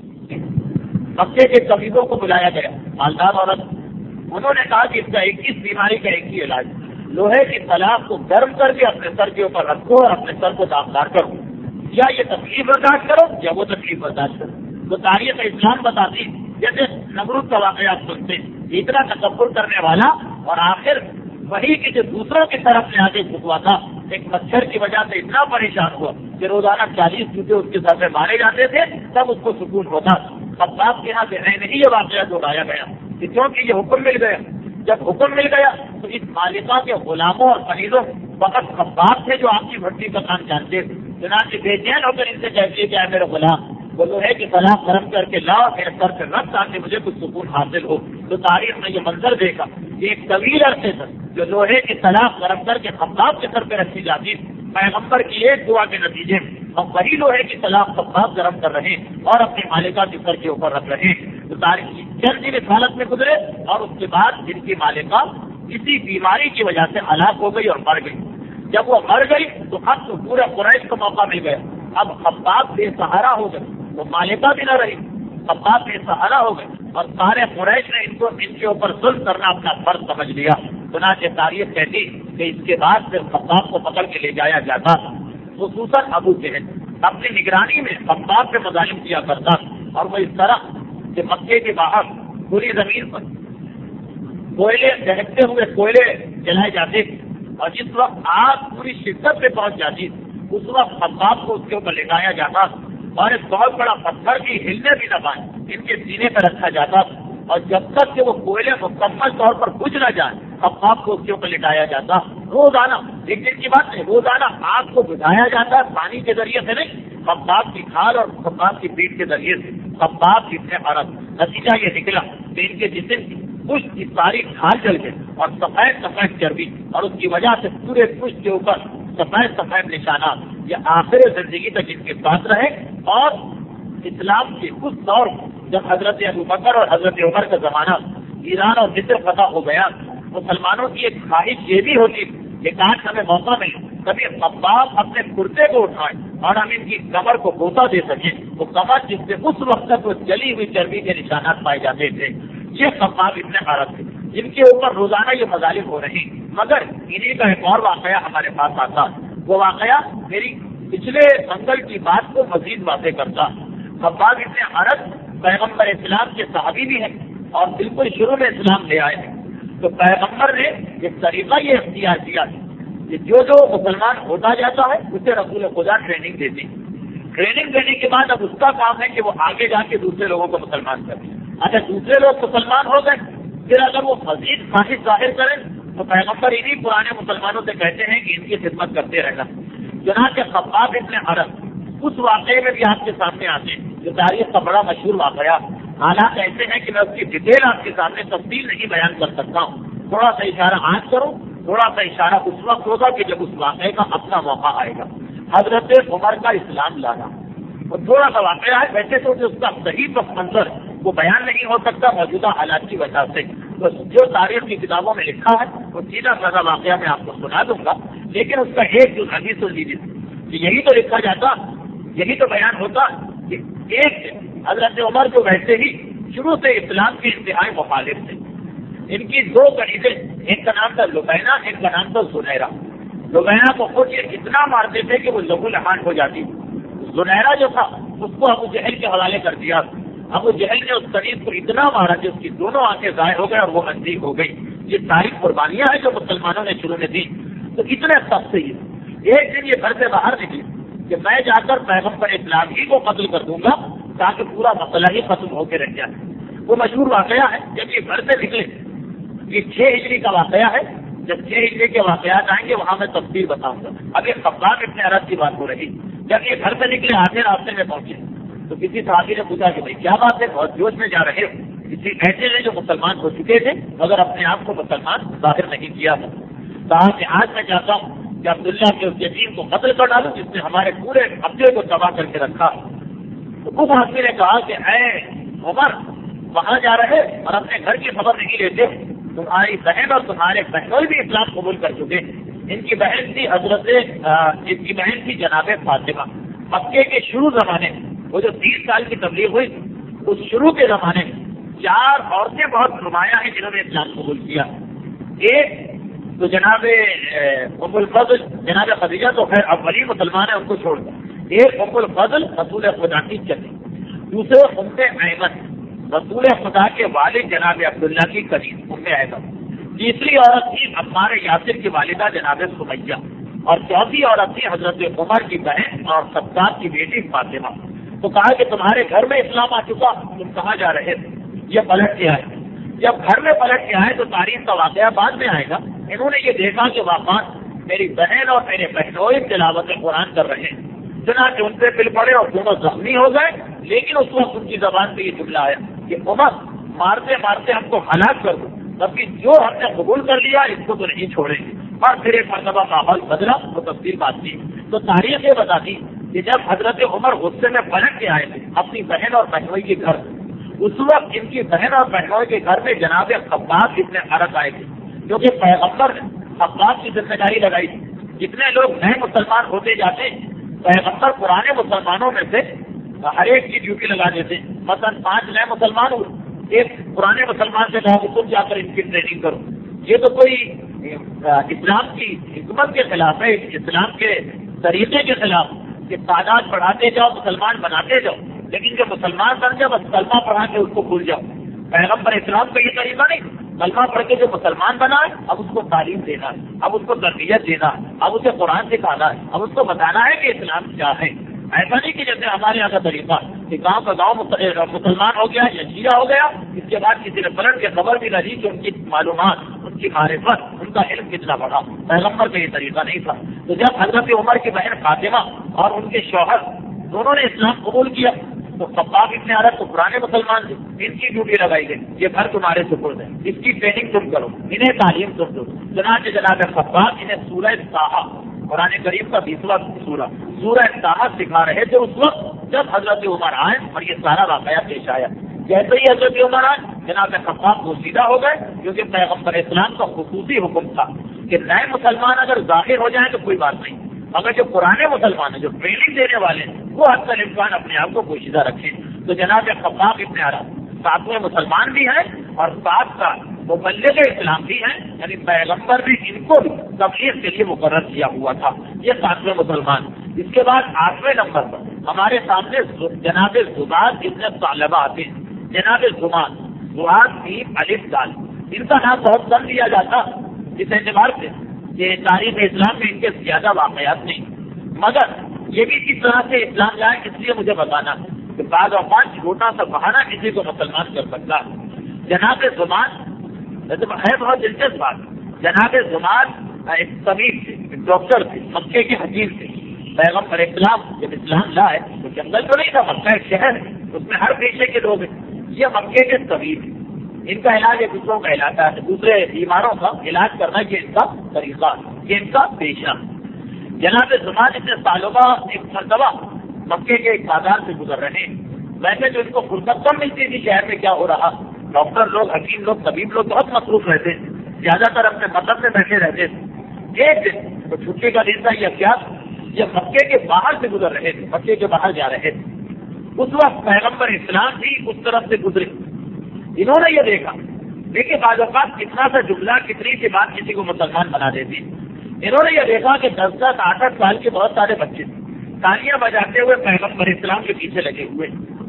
مکے کے طبیبوں کو بلایا گیا، مالدار عورت. انہوں نے کہا کہ اس کا ایک اس بیماری کا ایک ہی علاج، لوہے کی سلاخ کو گرم کر کے اپنے سر کے اوپر رکھو اور اپنے سر کو داغدار کرو، یا یہ تکلیف برداشت کرو یا وہ تکلیف برداشت کرو. تو تاریخ اسلام بتاتی جیسے نمرود کا واقعہ آپ سنتے ہیں، اتنا تکبر کرنے والا، اور آخر وہی کہ جو دوسروں کی طرف میں آگے جھکوا تھا، ایک مچھر کی وجہ سے اتنا پریشان ہوا کہ روزانہ چالیس جوتے اس کے سر میں مارے جاتے تھے، تب اس کو سکون ہوتا. خباب کے یہاں ہے نہیں یہ واقعہ دہرایا گیا، کیونکہ یہ حکم مل گیا. جب حکم مل گیا تو اس مالکہ کے غلاموں اور خریدوں فقط خباب تھے جو آپ کی بھٹی کا کام جانتے تھے. چنانچہ بے چین ہو کر ان سے کہتے کہ اے میرے غلام، وہ لوہے کی سلاخ گرم کر کے لاؤ میرے سر پہ رکھ تاکہ مجھے کچھ سکون حاصل ہو. تو تاریخ میں یہ منظر دیکھا کہ ایک طویل عرصے تک جو لوہے کی سلاخ گرم کر کے خباب کے سر پہ رکھی جاتی، پیغمبر کی ایک دعا کے نتیجے میں ہم وہی لوہے کی سلاخ خباب گرم کر رہے ہیں اور اپنی مالکہ کے سر کے اوپر رکھ رہے ہیں. تو تاریخ چند دن اس حالت میں گزرے اور اس کے بعد جن کی مالکہ کسی بیماری کی وجہ سے ہلاک ہو گئی اور مر گئی. جب وہ مر گئی تو اب تو پورے قریش کو موقع مل گیا. اب خباب بے سہارا ہو گئے، وہ مالکہ بھی نہ رہی، خباب بے سہارا ہو گئے اور سارے قریش نے ان کو ان کے اوپر ظلم کرنا اپنا فرض سمجھ لیا. چنانچہ تاریخ کہتی کہ اس کے بعد پھر خباب کو پکڑ کے لے جایا جاتا، خصوصاً ابو جہل اپنی نگرانی میں خباب پہ مظالم کیا کرتا، اور وہ اس طرح کہ مکے کے باہر پوری زمین پر کوئلے دہتے ہوئے کوئلے جلائے جاتے تھے، اور جس وقت آگ پوری شدت پہ پہنچ جاتی اس وقت خباب کو اس کے اوپر لٹایا جاتا اور ایک بہت بڑا پتھر کی ہلنے بھی نہ پائے ان کے سینے پر رکھا جاتا، اور جب تک کہ وہ کوئلے مکمل طور پر بجھ نہ جائے خباب کو اس کے اوپر لٹایا جاتا. روزانہ ایک دن کی بات نہیں، روزانہ آگ کو بجھایا جاتا ہے، پانی کے ذریعے سے نہیں، خباب کی کھال اور خباب کی پیٹ کے ذریعے سے. خباب جتنے عرب، نتیجہ یہ نکلا کہ ان کے جسم کی پشت کی ساری کھال جل گئی اور سفید سفید چربی، اور اس کی وجہ سے پورے پشت کے اوپر سفید سفید نشانات. یہ آخر زندگی تک ان کے ساتھ رہے. اور اسلام کے اس دور جب حضرت ابو بکر اور حضرت عمر کا زمانہ ایران اور مصر فتح ہو گیا، مسلمانوں کی ایک خواہش یہ بھی ہوتی کہ کاش ہمیں موقع ملے کبھی خباب اپنے کرتے کو اٹھائیں اور ہم ان کی کمر کو گوتا دے سکیں. وہ کمر جس سے اس وقت تک وہ جلی ہوئی چربی کے نشانات پائے جاتے تھے، یہ خباب اتنے عرب تھے جن کے اوپر روزانہ یہ مظالم ہو رہی. مگر انہیں کا ایک اور واقعہ ہمارے پاس آتا، وہ واقعہ میری پچھلے منگل کی بات کو مزید واضح کرتا. خباب اتنے عرب پیغمبر اسلام کے صحابی بھی ہیں اور بالکل شروع میں اسلام لے آئے ہیں. تو پیغمبر نے ایک طریقہ یہ اختیار کیا کہ جو جو مسلمان ہوتا جاتا ہے اسے رسول خدا ٹریننگ دیتی. ٹریننگ دینے کے بعد اب اس کا کام ہے کہ وہ آگے جا کے دوسرے لوگوں کو مسلمان کرے. اچھا دوسرے لوگ مسلمان ہو گئے، پھر اگر وہ مزید خواہش ظاہر کریں تو پیغمبر انہیں پرانے مسلمانوں سے کہتے ہیں کہ ان کی خدمت کرتے رہنا. چنانچہ خباب ابن عرب اس واقعے میں بھی آپ کے سامنے آتے ہیں جو تاریخ کا بڑا مشہور واقعہ. حالات ایسے ہیں کہ میں اس کی ڈیٹیل آپ کے سامنے تفصیل نہیں بیان کر سکتا ہوں. تھوڑا سا اشارہ آج کروں، تھوڑا سا اشارہ اس وقت ہوگا کہ جب اس واقعے کا اپنا موقع آئے گا. حضرت عمر کا اسلام لانا وہ تھوڑا سا واقعہ ہے، ویسے تو اس کا صحیح پس منظر وہ بیان نہیں ہو سکتا موجودہ حالات کی وجہ سے. تو جو تاریخ کی کتابوں میں لکھا ہے وہ سیدھا سادہ واقعہ میں آپ کو سنا دوں گا، لیکن اس کا ایک جو حدیث سن لیجیے. یہی تو لکھا جاتا، یہی تو بیان ہوتا کہ ایک حضرت عمر جو ویسے ہی شروع سے اسلام کے انتہائی مخالف تھے. ان کی دو قریبیں، ایک کا نام تھا لبینہ، ایک کا نام تھا زنیرہ. لبینہ کو خود یہ اتنا مارتے تھے کہ وہ لہو لہان ہو جاتی. زنیرہ جو تھا اس کو ابو جہل کے حوالے کر دیا. ابو جہل نے اس قریب کو اتنا مارا کہ اس کی دونوں آنکھیں ضائع ہو گئے اور وہ اندھی ہو گئی. یہ ساری قربانیاں ہیں جو مسلمانوں نے شروع میں دی. تو اتنے سخت سے یہ ایک دن یہ گھر سے باہر نکلی کہ میں جا کر پیغمبر اسلام ہی کو قتل کر دوں گا تاکہ پورا مسئلہ ہی ختم ہو کے رہ جائے. وہ مشہور واقعہ ہے جب یہ گھر سے نکلے، یہ چھ ہجری کا واقعہ ہے. جب چھ ہجری کے واقعات آئیں گے وہاں میں تفصیل بتاؤں گا. اب یہ خباب ابن عرب کی بات ہو رہی. جب یہ گھر سے نکلے آدھے راستے میں پہنچے تو کسی صحابی نے پوچھا کہ بھائی کیا بات ہے، بہت جوش میں جا رہے ہو؟ کسی ایسے نے جو مسلمان ہو چکے تھے مگر اپنے آپ کو مسلمان ظاہر نہیں کیا تھا. کہا کہ آج میں چاہتا ہوں کہ عبداللہ کے اس یتیم کو قتل کر ڈالوں جس نے ہمارے پورے قبضے کو تباہ کر کے رکھا. تو اس آدمی نے کہا کہ اے عمر وہاں جا رہے اور اپنے گھر کی خبر نہیں لیتے. تمہاری بہن اور تمہارے بہنوئی بھی اسلام قبول کر چکے. ان کی بہن تھی حضرت ان کی بہن تھی جناب فاطمہ. مکے کے شروع زمانے میں وہ جو تیس سال کی تبلیغ ہوئی اس شروع کے زمانے میں چار عورتیں بہت نمایاں ہیں جنہوں نے اسلام قبول کیا. ایک تو جناب ام الفضل جناب خدیجہ تو خیر اولی مسلمان ہے ان کو چھوڑ کر. ایک ام الفضل رسول خدا کی چلی. دوسرے ام ایمن رسول خدا کے والد جناب عبداللہ کی قریب ام ایمن. تیسری عورت تھی عمار یاسر کی والدہ جناب سمیہ. اور چوتھی عورت تھی حضرت عمر کی بہن اور خطاب کی بیٹی فاطمہ. تو کہا کہ تمہارے گھر میں اسلام آ چکا, تم کہاں جا رہے تھے؟ یہ پلٹ کے آئے. جب گھر میں پلٹ کے آئے تو تاریخ کا واقعہ بعد میں آئے گا. انہوں نے یہ دیکھا کہ واقعات میری بہن اور میرے بہنوئی تلاوت قرآن کر رہے ہیں. چنانچہ ان پہ پل پڑے اور دونوں زخمی ہو گئے. لیکن اس وقت ان کی زبان پہ یہ جملہ آیا کہ عمر مارتے مارتے ہم کو ہلاک کر دو, تبھی جو ہم نے قبول کر لیا اس کو تو نہیں چھوڑیں گے. اور پھر ایک مرتبہ ماحول بدلا, وہ تفصیل بات تھی. تو تاریخ یہ بتاتی کہ جب حضرت عمر غصے میں پلٹ کے آئے تھے اپنی بہن اور بہنوئی کے گھر, اس وقت ان کی بہن اور بہنوئی کے گھر میں جناب خباب ابن عرق آئے تھے, کیونکہ پیغمبر نے خباب کی ذمہ داری لگائی تھی. جتنے لوگ نئے مسلمان ہوتے جاتے پیغمبر پرانے مسلمانوں میں سے ہر ایک کی ڈیوٹی لگا دیتے. مثلا پانچ نئے مسلمان ہوئے, ایک پرانے مسلمان سے کہا کہ تم جا کر ان کی ٹریننگ کرو. یہ تو کوئی اسلام کی حکمت کے خلاف ہے, اسلام کے طریقے کے خلاف کہ تعداد بڑھاتے جاؤ مسلمان بناتے جاؤ, لیکن جو مسلمان بن جائے بس کلمہ پڑھا کے اس کو بھول جاؤ. پیغمبر اسلام کا یہ طریقہ نہیں. کلمہ پڑھ کے جو مسلمان بنا ہے اب اس کو تعلیم دینا ہے, اب اس کو تربیت دینا ہے, اب اسے قرآن سکھانا ہے, اب اس کو بتانا ہے کہ اسلام کیا ہے. ایسا نہیں کہ جیسے ہمارے یہاں کا طریقہ کہ گاؤں کا گاؤں مسلمان ہو گیا یا شیعہ ہو گیا, اس کے بعد کسی نے پلٹ کے خبر بھی نہ دی کہ ان کی معلومات, ان کی معرفت, ان کا علم کتنا بڑھا. پیغمبر کا یہ طریقہ نہیں تھا. تو جب حضرت عمر کی بہن فاطمہ اور ان کے شوہر دونوں نے اسلام قبول کیا تو خباب ابن عرق تو پرانے مسلمان تھے, ان کی ڈیوٹی لگائی گئی یہ گھر تمہارے سپرد ہے, اس کی ٹریننگ تم کرو, انہیں تعلیم تم دو. چنانچہ جناب خباب انہیں سورہ طٰہٰ قرآن کریم کا بیسواں سورہ سورہ طٰہٰ سکھا رہے تھے اس وقت جب حضرت عمر آئے اور یہ سارا واقعہ پیش آیا. جیسے ہی حضرت عمر آئے جناب خباب وہ سیدھا ہو گئے, کیونکہ پیغمبر اسلام کا خصوصی حکم تھا کہ نئے مسلمان اگر ظاہر ہو جائیں تو کوئی بات نہیں, مگر جو پرانے مسلمان ہیں جو ٹریننگ دینے والے ہیں وہ حد تک امکان اپنے آپ کو پوشیدہ رکھیں. تو جناب خباب ابن عرق ساتویں مسلمان بھی ہیں اور ساتھ ساتھ مبلغ اسلام بھی ہیں, یعنی پیغمبر بھی ان کو تبلیغ کے لیے مقرر کیا ہوا تھا. یہ ساتویں مسلمان. اس کے بعد آٹھویں نمبر پر ہمارے سامنے جناب زباد ابن ثعلبہ آتے ہیں. جناب زباد زباد کی الف دال, ان کا نام بہت کم لیا جاتا اس اعتبار سے کہ تاریخ اسلام میں ان کے زیادہ واقعات نہیں, مگر یہ بھی کس طرح سے اسلام لائے اس لیے مجھے بتانا ہے کہ بعض اوقات چھوٹا سا بہانہ کسی کو مسلمان کر سکتا ہے. جناب زباد ہے بہت دلچسپ بات. جناب زباد ایک طبیب تھے, ایک ڈاکٹر تھے, مکے کے حکیم تھے. پیغمبر اسلام جب اسلام لائے تو جنگل تو نہیں تھا, مکہ ایک شہر ہے, اس میں ہر پیشے کے لوگ ہیں. یہ مکے کے طبیب ہیں, ان کا علاج ایک دوسروں کا علاج ہے, دوسرے بیماروں کا علاج کرنا یہ ان کا طریقہ, یہ ان کا پیشہ. جناب زباد ابن ثعلبہ ایک مرتبہ مکے کے ایک بازار سے گزر رہے ہیں. ویسے جو ان کو فرصت کم ملتی تھی شہر میں کیا ہو رہا, ڈاکٹر لوگ, حکیم لوگ, طبیب لوگ بہت مصروف رہتے ہیں, زیادہ تر اپنے مطلب میں بیٹھے رہتے تھے. ایک دن تو چھٹی کا دن تھا یا کیا, جب مکے کے باہر سے گزر رہے تھے, مکے کے باہر جا رہے تھے, اس وقت پیغمبر اسلام بھی اس طرف سے گزرے. انہوں نے یہ دیکھا, دیکھیے بعض اوقات کتنا سا جملہ کتنی سی بات کسی کو مسلمان بنا دیتی. انہوں نے یہ دیکھا کہ دس دس آٹھ آٹھ سال کے بہت سارے بچے تالیاں بجاتے ہوئے پیغمبر اسلام کے پیچھے لگے ہوئے.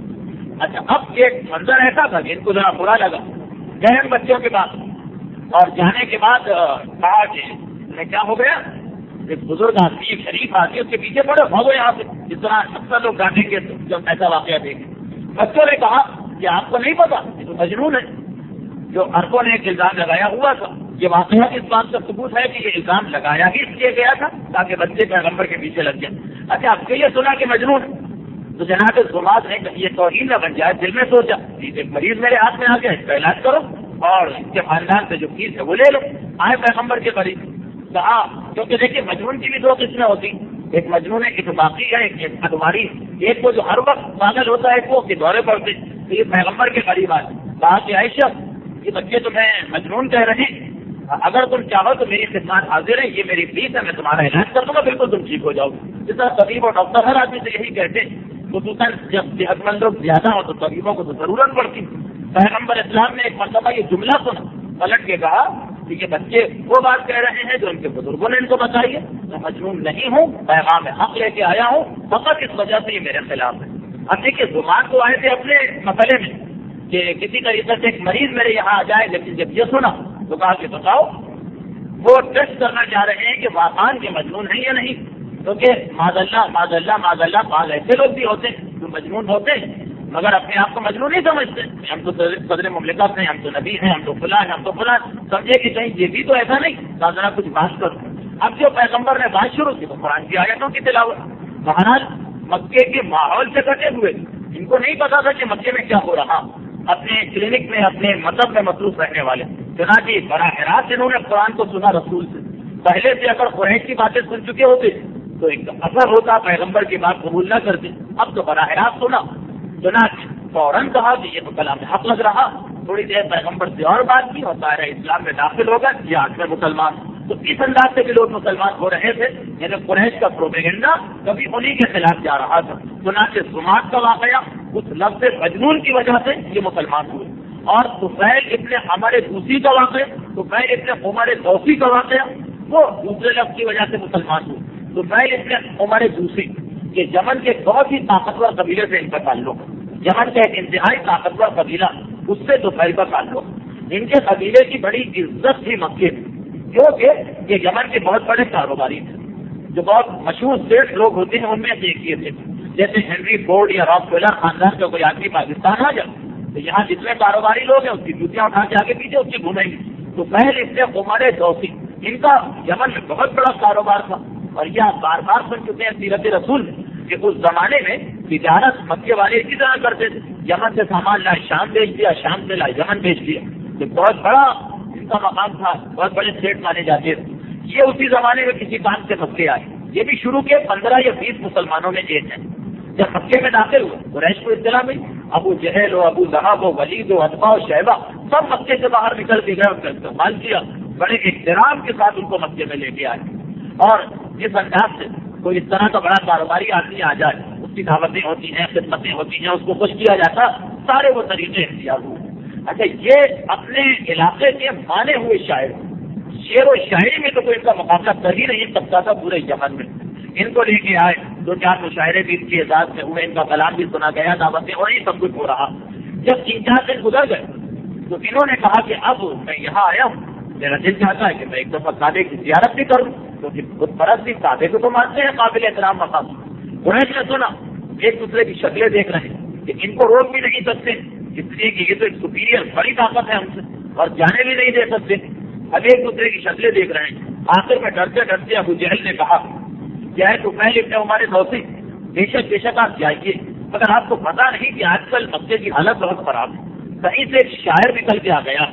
اچھا اب ایک منظر ایسا تھا کہ ان کو ذرا برا لگا. گئے بچوں کے بعد اور جانے کے بعد کہا کہ کیا ہو گیا, ایک بزرگ آدمی شریف آدمی اس کے پیچھے پڑے بھاگو یہاں سے, جس طرح اکثر لوگ ڈانٹیں گے جب ایسا واقعہ دیکھیں. بچوں نے کہا کہ آپ کو نہیں پتا یہ تو مجنون ہے, جو عربوں نے ایک الزام لگایا ہوا تھا. یہ واقعہ اس بات کا ثبوت ہے کہ یہ الزام لگایا ہی اس لیے گیا تھا تاکہ بچے پیغمبر کے پیچھے لگ جائیں. اچھا اب کے یہ سنا کہ مجنون ہے تو جناب زباد نے یہ توہین نہ بن جائے, دل میں سوچا ایک مریض میرے ہاتھ میں آ گیا, اس کا علاج کرو اور اس کے خاندان سے جو فیس ہے وہ لے لو. آئے پیغمبر کے قریب, کہا کیونکہ دیکھیے مجنون کی بھی دو قسمیں ہوتی, ایک مجنون ایک باقی ہے, ایک ادواری, ایک وہ جو ہر وقت پاگل ہوتا ہے وہ کے دورے پڑتے. تو یہ پیغمبر کے قریب آئے, کہا کہ عائشہ یہ بچے تمہیں مجنون کہہ رہے ہیں، اگر تم چاہو تو میری خدمات حاضر ہے، یہ میری فیس ہے، میں تمہارا علاج کر دوں گا، بالکل تم ٹھیک ہو جاؤ۔ جس طرح طبیب اور ڈاکٹر ہر آدمی سے یہی کہتے ہیں، خصوصاً جب صحت مند لوگ زیادہ ہو تو طبیبوں کو تو ضرورت پڑتی۔ پیغمبر اسلام نے ایک مرتبہ یہ جملہ سنا، پلٹ کے کہا کہ یہ بچے وہ بات کہہ رہے ہیں جو ان کے بزرگوں نے ان کو بتائی ہے، میں مجنون نہیں ہوں، پیغام حق لے کے آیا ہوں، فقط اس وجہ سے یہ میرے خلاف ہے۔ اب دیکھیے زمان کو آئے تھے اپنے مسئلے میں کہ کسی طریقے سے ایک مریض میرے یہاں آ جائے، لیکن جب یہ سنا تو کہا کہ بتاؤ، وہ ٹیسٹ کرنا چاہ رہے ہیں کہ واقعان کے مجنون ہیں یا نہیں، کیونکہ معاذ اللہ معاذ اللہ معاذ اللہ بعض ایسے لوگ بھی ہوتے ہیں جو مجنون ہوتے ہیں مگر اپنے آپ کو مجنون نہیں سمجھتے، ہم تو صدر مملکت ہیں، ہم تو نبی ہیں، ہم تو فلاں ہیں، ہم تو فلاں، سمجھے کہ کہیں یہ بھی تو ایسا نہیں، ذرا کچھ بات کرو۔ اب جو پیغمبر نے بات شروع کی تو قرآن کی آیتوں کی تلاوت، بہرحال مکے کے ماحول سے کٹے ہوئے، ان کو نہیں پتا تھا کہ مکے میں کیا ہو رہا، اپنے کلینک میں اپنے مذہب میں مصروف رہنے والے، چنانچہ براہ راست انہوں نے قرآن کو سنا رسول سے۔ پہلے سے اگر قریش کی باتیں سن چکے ہوتے تو ایک اثر ہوتا، پیغمبر کی بات قبول نہ کرتے، اب تو براہ راست سنا، چنانچہ فوراً کہا کہ یہ تو کلام حق لگ رہا، تھوڑی دیر پیغمبر سے اور بات کی اور دائرہ اسلام میں داخل ہو گئے، یہ آج میں مسلمان، تو اس انداز سے بھی لوگ مسلمان ہو رہے تھے، یعنی قریش کا پروپیگنڈا کبھی انہی کے خلاف جا رہا تھا۔ چنانچہ زمات کا واقعہ اس لفظ مجنون کی وجہ سے یہ مسلمان ہوئے، اور طفیل ابن عمر دوسی کا واقعہ، طفیل ابن عمر دوسی کا واقعہ وہ دوسرے لفظ کی وجہ سے مسلمان ہوئے۔ طفیل ابن عمر دوسی یہ یمن کے بہت ہی طاقتور قبیلے سے ان کا تعلق، یمن کا ایک انتہائی طاقتور قبیلہ، اس سے طفیل کا تعلق، ان کے قبیلے کی بڑی عزت تھی مکے میں، کیونکہ یہ یمن کے بہت بڑے کاروباری تھے، جو بہت مشہور سیٹ لوگ ہوتے ہیں ان میں سے ایک یہ تھے، جیسے ہنری فورڈ یا راک فیلر خاندان کا کوئی آدمی پاکستان آ جائے تو یہاں جتنے کاروباری لوگ ہیں اس کی جوتیاں اٹھا کے آگے پیچھے اس کی گھومیں گے۔ تو پہلے اس نے عمر دوسی، ان کا یمن میں بہت بڑا کاروبار تھا، اور یہ آپ بار بار سن چکے ہیں سیرت رسول کہ اس زمانے میں تجارت مکے والے اسی طرح کرتے تھے، یمن سے سامان لائے شام بیچ دیا، شام سے لائے یمن بیچ دیا، یہ بہت بڑا ان کا مقام تھا، بہت بڑے سیٹ مانے جاتے تھے۔ یہ اسی زمانے میں کسی کام سے مکے آئے، یہ بھی شروع کے پندرہ یا بیس مسلمانوں میں ایک ہے۔ جب مکے میں داخل ہوئے قریش کو اطلاع ملی، ابو جہل ہو، ابو لہب ہو، ولید ہو، عتبہ ہو، شیبہ، سب مکے سے باہر نکل کے گئے، ان کا استقبال کیا، بڑے احترام کے ساتھ ان کو مکے میں لے کے آئے، اور جس انداز سے کوئی اس طرح کا بڑا کاروباری آدمی آ جائے، اس کی دعوتیں ہوتی ہیں، خدمتیں ہوتی ہیں، اس کو خوش کیا جاتا، سارے وہ طریقے اختیار ہوئے۔ اچھا، یہ اپنے علاقے کے مانے ہوئے شاعر، شعر و شاعری میں تو کوئی ان کا مقابلہ کر ہی نہیں سکتا تھا پورے یمن میں، ان کو لے کے آئے، دو چار مشاعرے بھی ان کی اعزاز میں ہوئے، ان کا کلام بھی سنا گیا، دعوتیں اور یہ سب کچھ ہو رہا۔ جب تین چار دن گزر گئے تو انہوں نے کہا کہ اب میں یہاں آیا ہوں، میرا دل چاہتا ہے کہ میں ایک دفعہ کعبے کی زیارت بھی کروں، کیونکہ خود پرست بھی کعبے کو تو مانتے ہیں قابل احترام مقام۔ قریش نے سنا ایک دوسرے کی شکلیں دیکھ رہے ہیں کہ ان کو روک بھی نہیں سکتے، اس لیے کہ یہ تو ایک سپیریئر بڑی طاقت ہے ہم سے، اور جانے بھی نہیں دے سکتے، اب ایک دوسرے کی شکلیں دیکھ رہے ہیں۔ آخر میں ڈرتے ڈرتے ابو جہل نے کہا، کیا ہے تو پہلے ابن عمر دوسی، بے شک بے شک آپ جائیے، مگر آپ کو پتا نہیں کہ آج کل مکے کی حالت بہت خراب ہے، کہیں سے ایک شاعر نکل کے آ گیا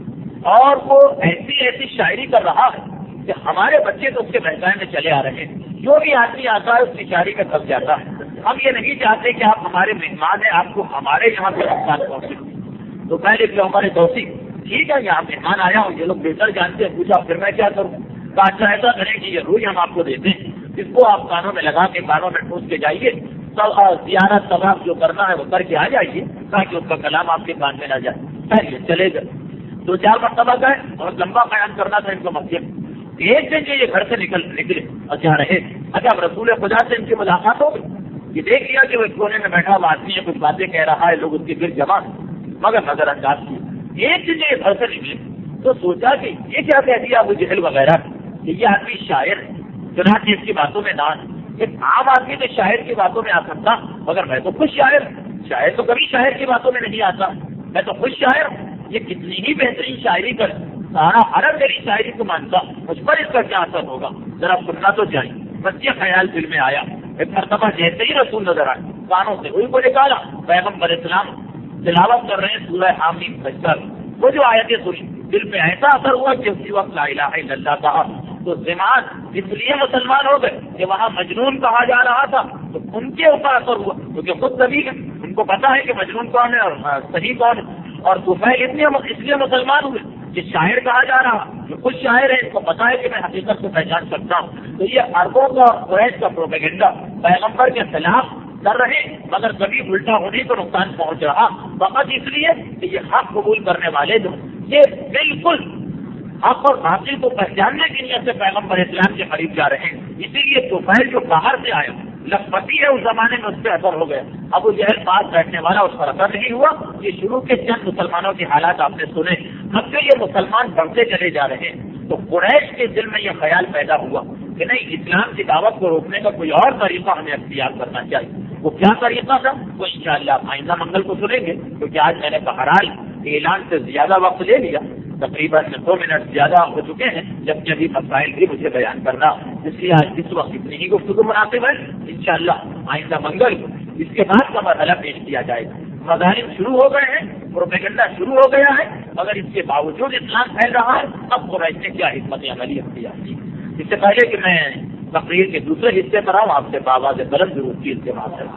اور وہ ایسی ایسی شاعری کر رہا ہے کہ ہمارے بچے تو اس کے بہکانے میں چلے آ رہے ہیں، جو بھی آدمی آتا ہے اس کی شاعری میں پھنس جاتا ہے، ہم یہ نہیں چاہتے کہ آپ ہمارے مہمان ہیں، آپ کو ہمارے یہاں سے نقصان پہنچے۔ تو پہلے ابن عمر دوسی، ٹھیک ہے یہاں مہمان آیا ہوں، یہ لوگ بہتر جانتے ہیں، پوچھا پھر میں کیا کروں؟ کہا اچھا ایسا کریں کہ یہ روئی ہم آپ کو دیتے ہیں، اس کو آپ کانوں میں لگا کے کانوں میں ٹھوس کے جائیے، سب زیارت طواف جو کرنا ہے وہ کر کے آ جائیے تاکہ اس کا کلام آپ کے کان میں نہ جائے۔ خیر یہ چلے گئے، دو چار مرتبہ گئے اور لمبا بیان کرنا تھا ان کو مکے میں۔ ایک دن یہ گھر سے نکل نکلے اور جا رہے، اچھا رسول خدا سے ان کی ملاقات ہو گئی، یہ دیکھ لیا کہ وہ ایک کونے میں بیٹھا ہوا آدمی ہے، کچھ باتیں کہہ رہا ہے، لوگ اس کے گرد جمع، مگر نظر انداز کی۔ ایک دن یہ گھر سے نکلے تو سوچا کہ یہ کیا کہہ دیا ابو جہل وغیرہ کہ یہ آدمی شاعر ہے، چنانچہ اس کی باتوں میں نہ ایک عام آدمی تو شاعر کی باتوں میں آ سکتا، مگر میں تو خود شاعر ہوں، شاعر تو کبھی شاعر کی باتوں میں نہیں آتا، میں تو خود شاعر ہوں، یہ کتنی ہی بہترین شاعری کر سارا عرب میری شاعری کو مانتا، مجھ پر اس کا کیا اثر ہوگا، ذرا سننا تو چاہیے۔ بس یہ خیال دل میں آیا، ایک مرتبہ جیسے ہی رسول نظر آئے کانوں سے وہی کو نکالا، پیغمبر اسلام تلاوت کر رہے ہیں سورہ حامیم سجدہ، وہ جو آیتیں سنی دل پہ ایسا اثر ہوا کہ اسی وقت لا الہ الا اللہ کہا تو زمان اس لیے مسلمان ہو گئے کہ وہاں مجنون کہا جا رہا تھا تو ان کے اوپر اثر ہوا، کیونکہ خود سبھی ہے، ان کو پتا ہے کہ مجنون کون ہے اور صحیح کون ہے، اور طفیل اتنے اس لیے مسلمان ہوئے کہ شاعر کہا جا رہا، جو خود شاعر ہے، اس کو پتا ہے کہ میں حقیقت کو پہچان سکتا ہوں. تو یہ عربوں کا قریش کا پروپیگنڈا پیغمبر کے خلاف کر رہے، مگر کبھی الٹا ہونے کو نقصان پہنچ رہا فقط اس لیے کہ یہ حق قبول کرنے والے جو یہ بالکل حق اور باطل کو پہچاننے کی نیت سے پیغمبر اسلام کے قریب جا رہے ہیں. اسی لیے طفیل جو باہر سے آیا لکھپتی ہے، اس زمانے میں اس پہ اثر ہو گیا. ابو جہل پاس بیٹھنے والا، اس پر اثر نہیں ہوا. یہ شروع کے چند مسلمانوں کے حالات آپ نے سنے. اب جو یہ مسلمان بڑھتے چلے جا رہے ہیں تو قریش کے دل میں یہ خیال پیدا ہوا کہ نہیں، اسلام کی دعوت کو روکنے کا کوئی اور طریقہ ہمیں اختیار کرنا چاہیے. وہ کیا طریقہ تھا وہ انشاءاللہ آئندہ منگل کو سنیں گے، کیونکہ آج میں نے بہرحال اعلان سے زیادہ وقت لے لیا، تقریباً دو منٹ زیادہ ہو چکے ہیں، جبکہ ابھی مسائل بھی مجھے بیان کرنا، اس لیے آج اس وقت اتنی ہی گفتگو مناسب ہے. انشاءاللہ آئندہ منگل اس کے بعد کا مرحلہ پیش کیا جائے گا. مظاہر شروع ہو گئے ہیں، پروپیگنڈا شروع ہو گیا ہے، مگر اس کے باوجود اسلام پھیل رہا ہے. اب قریش نے کیا حکمت عملی اختیار کی. اس سے پہلے کہ میں تقریر کے دوسرے حصے پر آؤں، آپ سے بآواز بلند ضرور کی التماس ہے.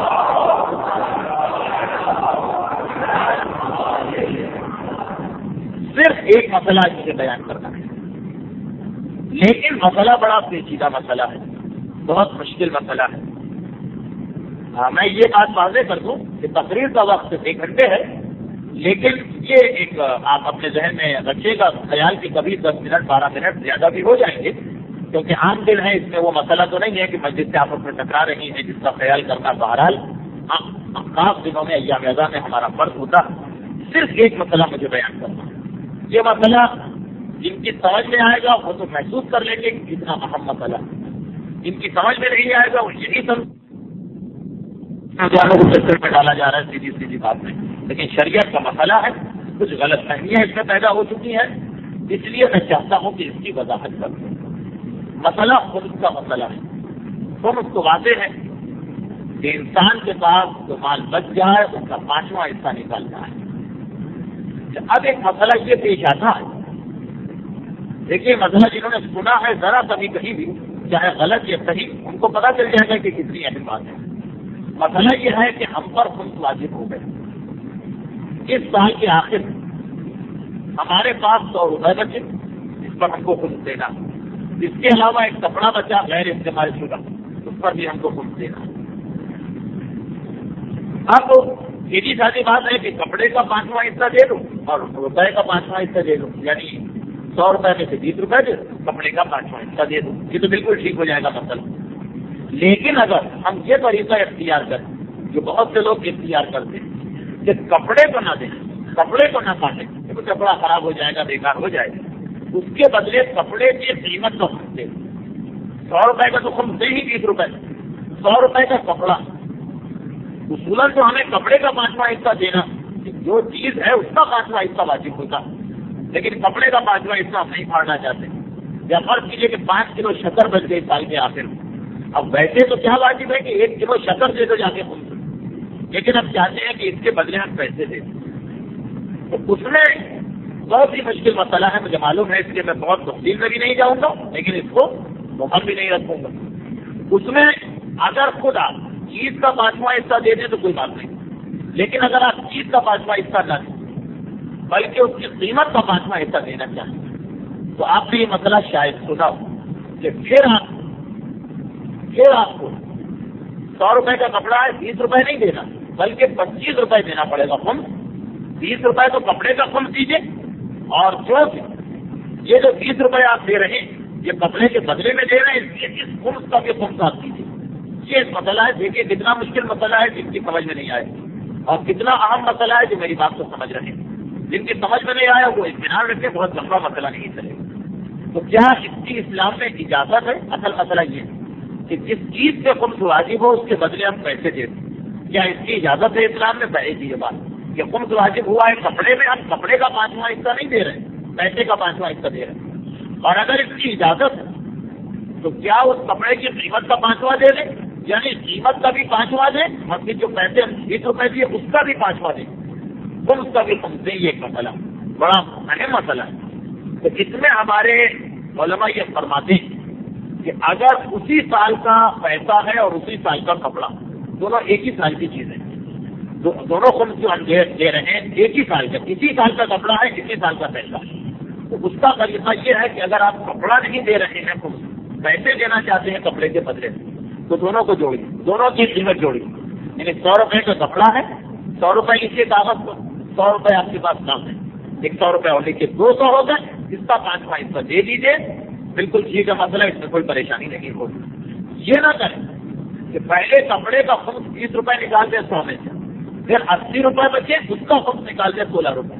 صرف ایک مسئلہ مجھے بیان کرنا ہے، لیکن مسئلہ بڑا پیچیدہ مسئلہ ہے، بہت مشکل مسئلہ ہے. ہاں، میں یہ بات واضح کر دوں کہ تقریر کا وقت ایک گھنٹے ہے، لیکن یہ ایک آپ اپنے ذہن میں رکھیے گا خیال کہ کبھی دس منٹ بارہ منٹ زیادہ بھی ہو جائیں گے، کیونکہ عام دن ہے، اس میں وہ مسئلہ تو نہیں ہے کہ مسجد سے آپس میں ٹکرا رہی ہیں، جس کا خیال کرنا بہرحال خاص دنوں میں ایام اعزاں میں ہمارا فرض ہوتا. صرف ایک مسئلہ مجھے بیان کرنا ہے. یہ مسئلہ جن کی سمجھ میں آئے گا وہ تو محسوس کر لیں گے کہ کتنا اہم مسئلہ ہے. جن کی سمجھ میں نہیں آئے گا وہ یہی سمجھ میں ڈالا جا رہا ہے سیدھی سیدھی بات میں. لیکن شریعت کا مسئلہ ہے، کچھ غلط فہمیاں اس میں پیدا ہو چکی ہیں، اس لیے میں چاہتا ہوں کہ اس کی وضاحت کر دوں. مسئلہ خمس کا مسئلہ ہے. خمس تو واضح ہے کہ انسان کے پاس جو مال بچ جائے اس کا پانچواں حصہ نکالنا ہے. اب ایک مسئلہ یہ پیش آتا ہے، دیکھیے مسئلہ جنہوں نے سنا ہے ذرا کبھی کہیں بھی چاہے غلط یا صحیح، ان کو پتا چل جائے گا کہ کتنی اہم بات ہے. مسئلہ یہ ہے کہ ہم پر خمس واجب ہو گئے. اس سال کے آخر ہمارے پاس سو روپئے بچے، اس پر ہم کو خمس دینا. اس کے علاوہ ایک کپڑا بچا غیر استعمال شدہ، اس پر بھی ہم کو خمس دینا. اب سیدھی سادی بات ہے کہ کپڑے کا پانچواں حصہ دے دو اور روپئے کا پانچواں حصہ دے دو، یعنی سو روپئے میں سے بیس روپئے دے دو، کپڑے کا پانچواں حصہ دے دو. یہ تو بالکل ٹھیک ہو جائے گا مسئلہ. لیکن اگر ہم یہ طریقہ اختیار کریں جو بہت سے لوگ اختیار کرتے ہیں کہ کپڑے کو نہ دیں، کپڑے کو نہ کاٹیں، کیونکہ کپڑا خراب ہو جائے گا، بیکار ہو جائے گا، اس کے بدلے کپڑے کی قیمت کا خمس دے. سو روپئے کا تو خمس دے ہی بیس روپئے، سو روپئے کا کپڑا. اصولاً تو ہمیں کپڑے کا پانچواں حصہ دینا، جو چیز ہے اس کا پانچواں حصہ واجب ہوتا، لیکن کپڑے کا پانچواں حصہ ہم نہیں پھاڑنا چاہتے. یا فرض کیجیے کہ پانچ کلو شکر بچ گئی سال کے آخر میں. اب ویسے تو کیا واجب ہے کہ ایک کلو شکر دے دو جا کے خود، لیکن اب چاہتے ہیں کہ اس کے بدلے ہم پیسے دیں. تو اس میں بہت ہی مشکل مسئلہ ہے، مجھے معلوم ہے، اس لیے میں بہت تفصیل میں بھی نہیں جاؤں گا، لیکن اس کو مہم بھی نہیں رکھوں گا. اس میں اگر خود آپ چیز کا پانچواں حصہ دے دیں تو کوئی بات نہیں، لیکن اگر آپ چیز کا پانچواں حصہ نہ دیں بلکہ اس کی قیمت کا پانچواں حصہ دینا چاہیں تو آپ نے یہ مسئلہ شاید سنا ہو کہ پھر آپ پھر آپ کو سو روپئے کا کپڑا ہے، بیس روپئے نہیں دینا بلکہ پچیس روپئے دینا پڑے گا خمس. بیس روپئے تو کپڑے کا خمس دیجیے، اور جو یہ جو بیس روپئے آپ دے رہے ہیں یہ کپڑے کے بدلے میں دے رہے ہیں، اس خمس کا بھی خمس آپ دیجیے. یہ مسئلہ ہے. دیکھیے کتنا مشکل مسئلہ ہے جن کی سمجھ میں نہیں آئے، اور کتنا اہم مسئلہ ہے جو میری بات کو سمجھ رہے ہیں. جن کی سمجھ میں نہیں آیا وہ اطمینان رکھے، بہت لمبا مسئلہ نہیں چلے گا. تو کیا اس کی اسلام میں اجازت ہے؟ اصل مسئلہ یہ ہے کہ جس چیز پہ خمس واجب ہو اس کے بدلے ہم پیسے دے دیں. کیا اس کی اجازت ہے اسلام میں؟ پہلے کی یہ بات کہ خمس واجب ہوا ہے کپڑے میں، ہم کپڑے کا پانچواں حصہ نہیں دے رہے، پیسے کا پانچواں حصہ دے رہے ہیں. اور اگر اس کی اجازت ہے تو کیا اس کپڑے کی قیمت کا پانچواں دے دیں، یعنی قیمت کا بھی پانچواں دیں، اور جو پیسے بیس روپئے دیے اس کا بھی پانچواں دیں، خمس کا بھی خمس دیں. یہ ایک مسئلہ بڑا اہم مسئلہ ہے. تو اس میں ہمارے علماء یہ فرماتے ہیں کہ اگر اسی سال کا پیسہ ہے اور اسی سال کا کپڑا، دونوں ایک ہی سال کی چیزیں، دو, دونوں خمس جو ہم دے رہے ہیں ایک ہی سال کا، کسی سال کا کپڑا ہے، کسی سال کا پیسہ ہے، تو اس کا طریقہ یہ ہے کہ اگر آپ کپڑا نہیں دے رہے ہیں خمس، پیسے دینا چاہتے ہیں کپڑے کے بدلے میں، تو دونوں کو جوڑیے، دونوں کی قیمت جوڑیے، یعنی سو روپے کا کپڑا ہے، سو روپے اس کے کاغذ کو، سو روپے آپ کے پاس کام ہے، ایک سو روپے اور لکھ کے دو سو ہو گئے، اس کا پانچواں حصہ دے دیجیے، بالکل ٹھیک ہے مسئلہ، اس میں کوئی پریشانی نہیں ہوگی۔ یہ نہ کریں کہ پہلے کپڑے کا خمس بیس روپے نکال دیں سو میں سے، پھر اسی روپے بچے اس کا خمس نکال دیں سولہ روپے۔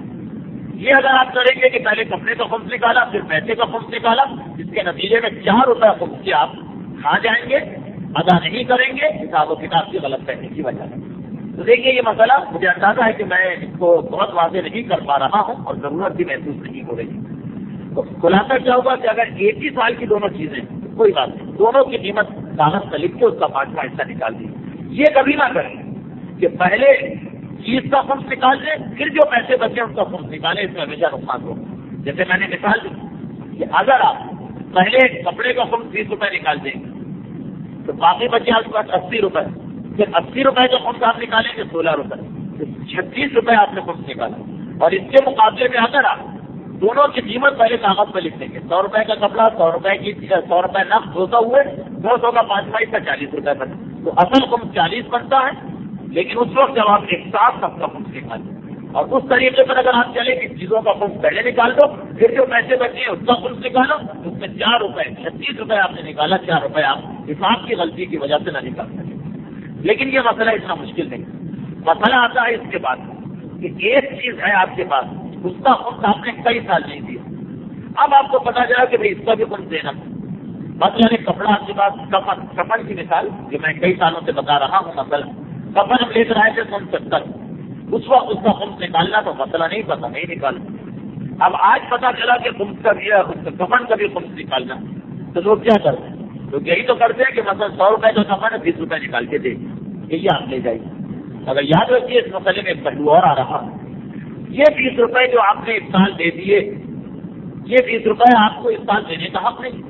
یہ اگر آپ کریں گے کہ پہلے کپڑے کا خمس نکالا پھر پیسے کا خمس نکالا، اس کے نتیجے میں چار روپے خمس کے آپ کھا جائیں گے، ادا نہیں کریں گے حساب و کتاب کی غلط کرنے کی وجہ سے۔ تو دیکھیے یہ مسئلہ مجھے اندازہ ہے کہ میں اس کو بہت واضح نہیں کر پا رہا ہوں اور ضرورت بھی محسوس نہیں ہو رہی۔ تو خلاصہ کیا ہوگا کہ اگر ایک ہی سال کی دونوں چیزیں کوئی بات نہیں، دونوں کی قیمت کاغذ پر لکھ کے اس کا پانچواں حصہ نکال دیجیے۔ یہ کبھی نہ کریں کہ پہلے چیز کا خمس نکال دیں پھر جو پیسے بچے اس کا خمس نکالیں، اس میں ہمیشہ نقصان ہو۔ جیسے میں نے مثال دی کہ اگر آپ پہلے کپڑے کا خمس بیس روپے نکال دیں تو باقی بچے آپ کے پاس اسی روپے، پھر اسی روپے کا خمس آپ نکالیں گے سولہ روپے، چھتیس روپے آپ نے خمس نکالا، اور اس کے مقابلے میں اگر آپ دونوں کی قیمت پہلے کاغذ پہ لکھ دیں گے، سو روپے کا کپڑا، سو روپے کی سو روپے نقد، دو سو ہوئے، دو سو کا پانچواں حصہ چالیس روپے بنے، تو اصل خمس چالیس بنتا ہے، لیکن اس وقت جب آپ ایک ساتھ سب کا خمس نکالیں اور اس طریقے پر اگر آپ چلیں کہ چیزوں کا خمس پہلے نکال دو پھر جو پیسے بچے اس کا خمس نکالو، اس میں چار روپے چھتیس روپے آپ نے نکالا، چار روپے آپ حساب کی غلطی کی وجہ سے نہ نکال سکیں۔ لیکن یہ مسئلہ اتنا مشکل نہیں، مسئلہ آتا ہے اس کے بعد کہ ایک چیز ہے آپ کے پاس، اس کا خمس آپ نے کئی سال نہیں دیا، اب آپ کو پتا چلا کہ بھائی اس کا بھی خمس دینا، مثلا ایک کپڑا آپ کے پاس، کفن کفن کی مثال جو میں کئی سالوں سے بتا رہا ہوں، مثلا کفن ہم لے کر آئے تھے سن ستر، اس وقت اس کا خمس نکالنا تو مسئلہ نہیں پتا، نہیں نکالنا۔ اب آج پتا چلا کہ خمس کا بھی کفن کا بھی خمس نکالنا، تو لوگ کیا کرتے ہیں؟ لوگ یہی تو کرتے ہیں کہ مثلا سو روپے کا کفن ہے بیس روپے نکال کے دے، یہ آپ لے جائیے۔ اگر یاد رکھیے اس مسئلے میں ایک پہلو اور آ رہا، یہ بیس روپے جو آپ نے اس سال دے دیے، یہ بیس روپے آپ کو اس سال دینے کا حق نہیں،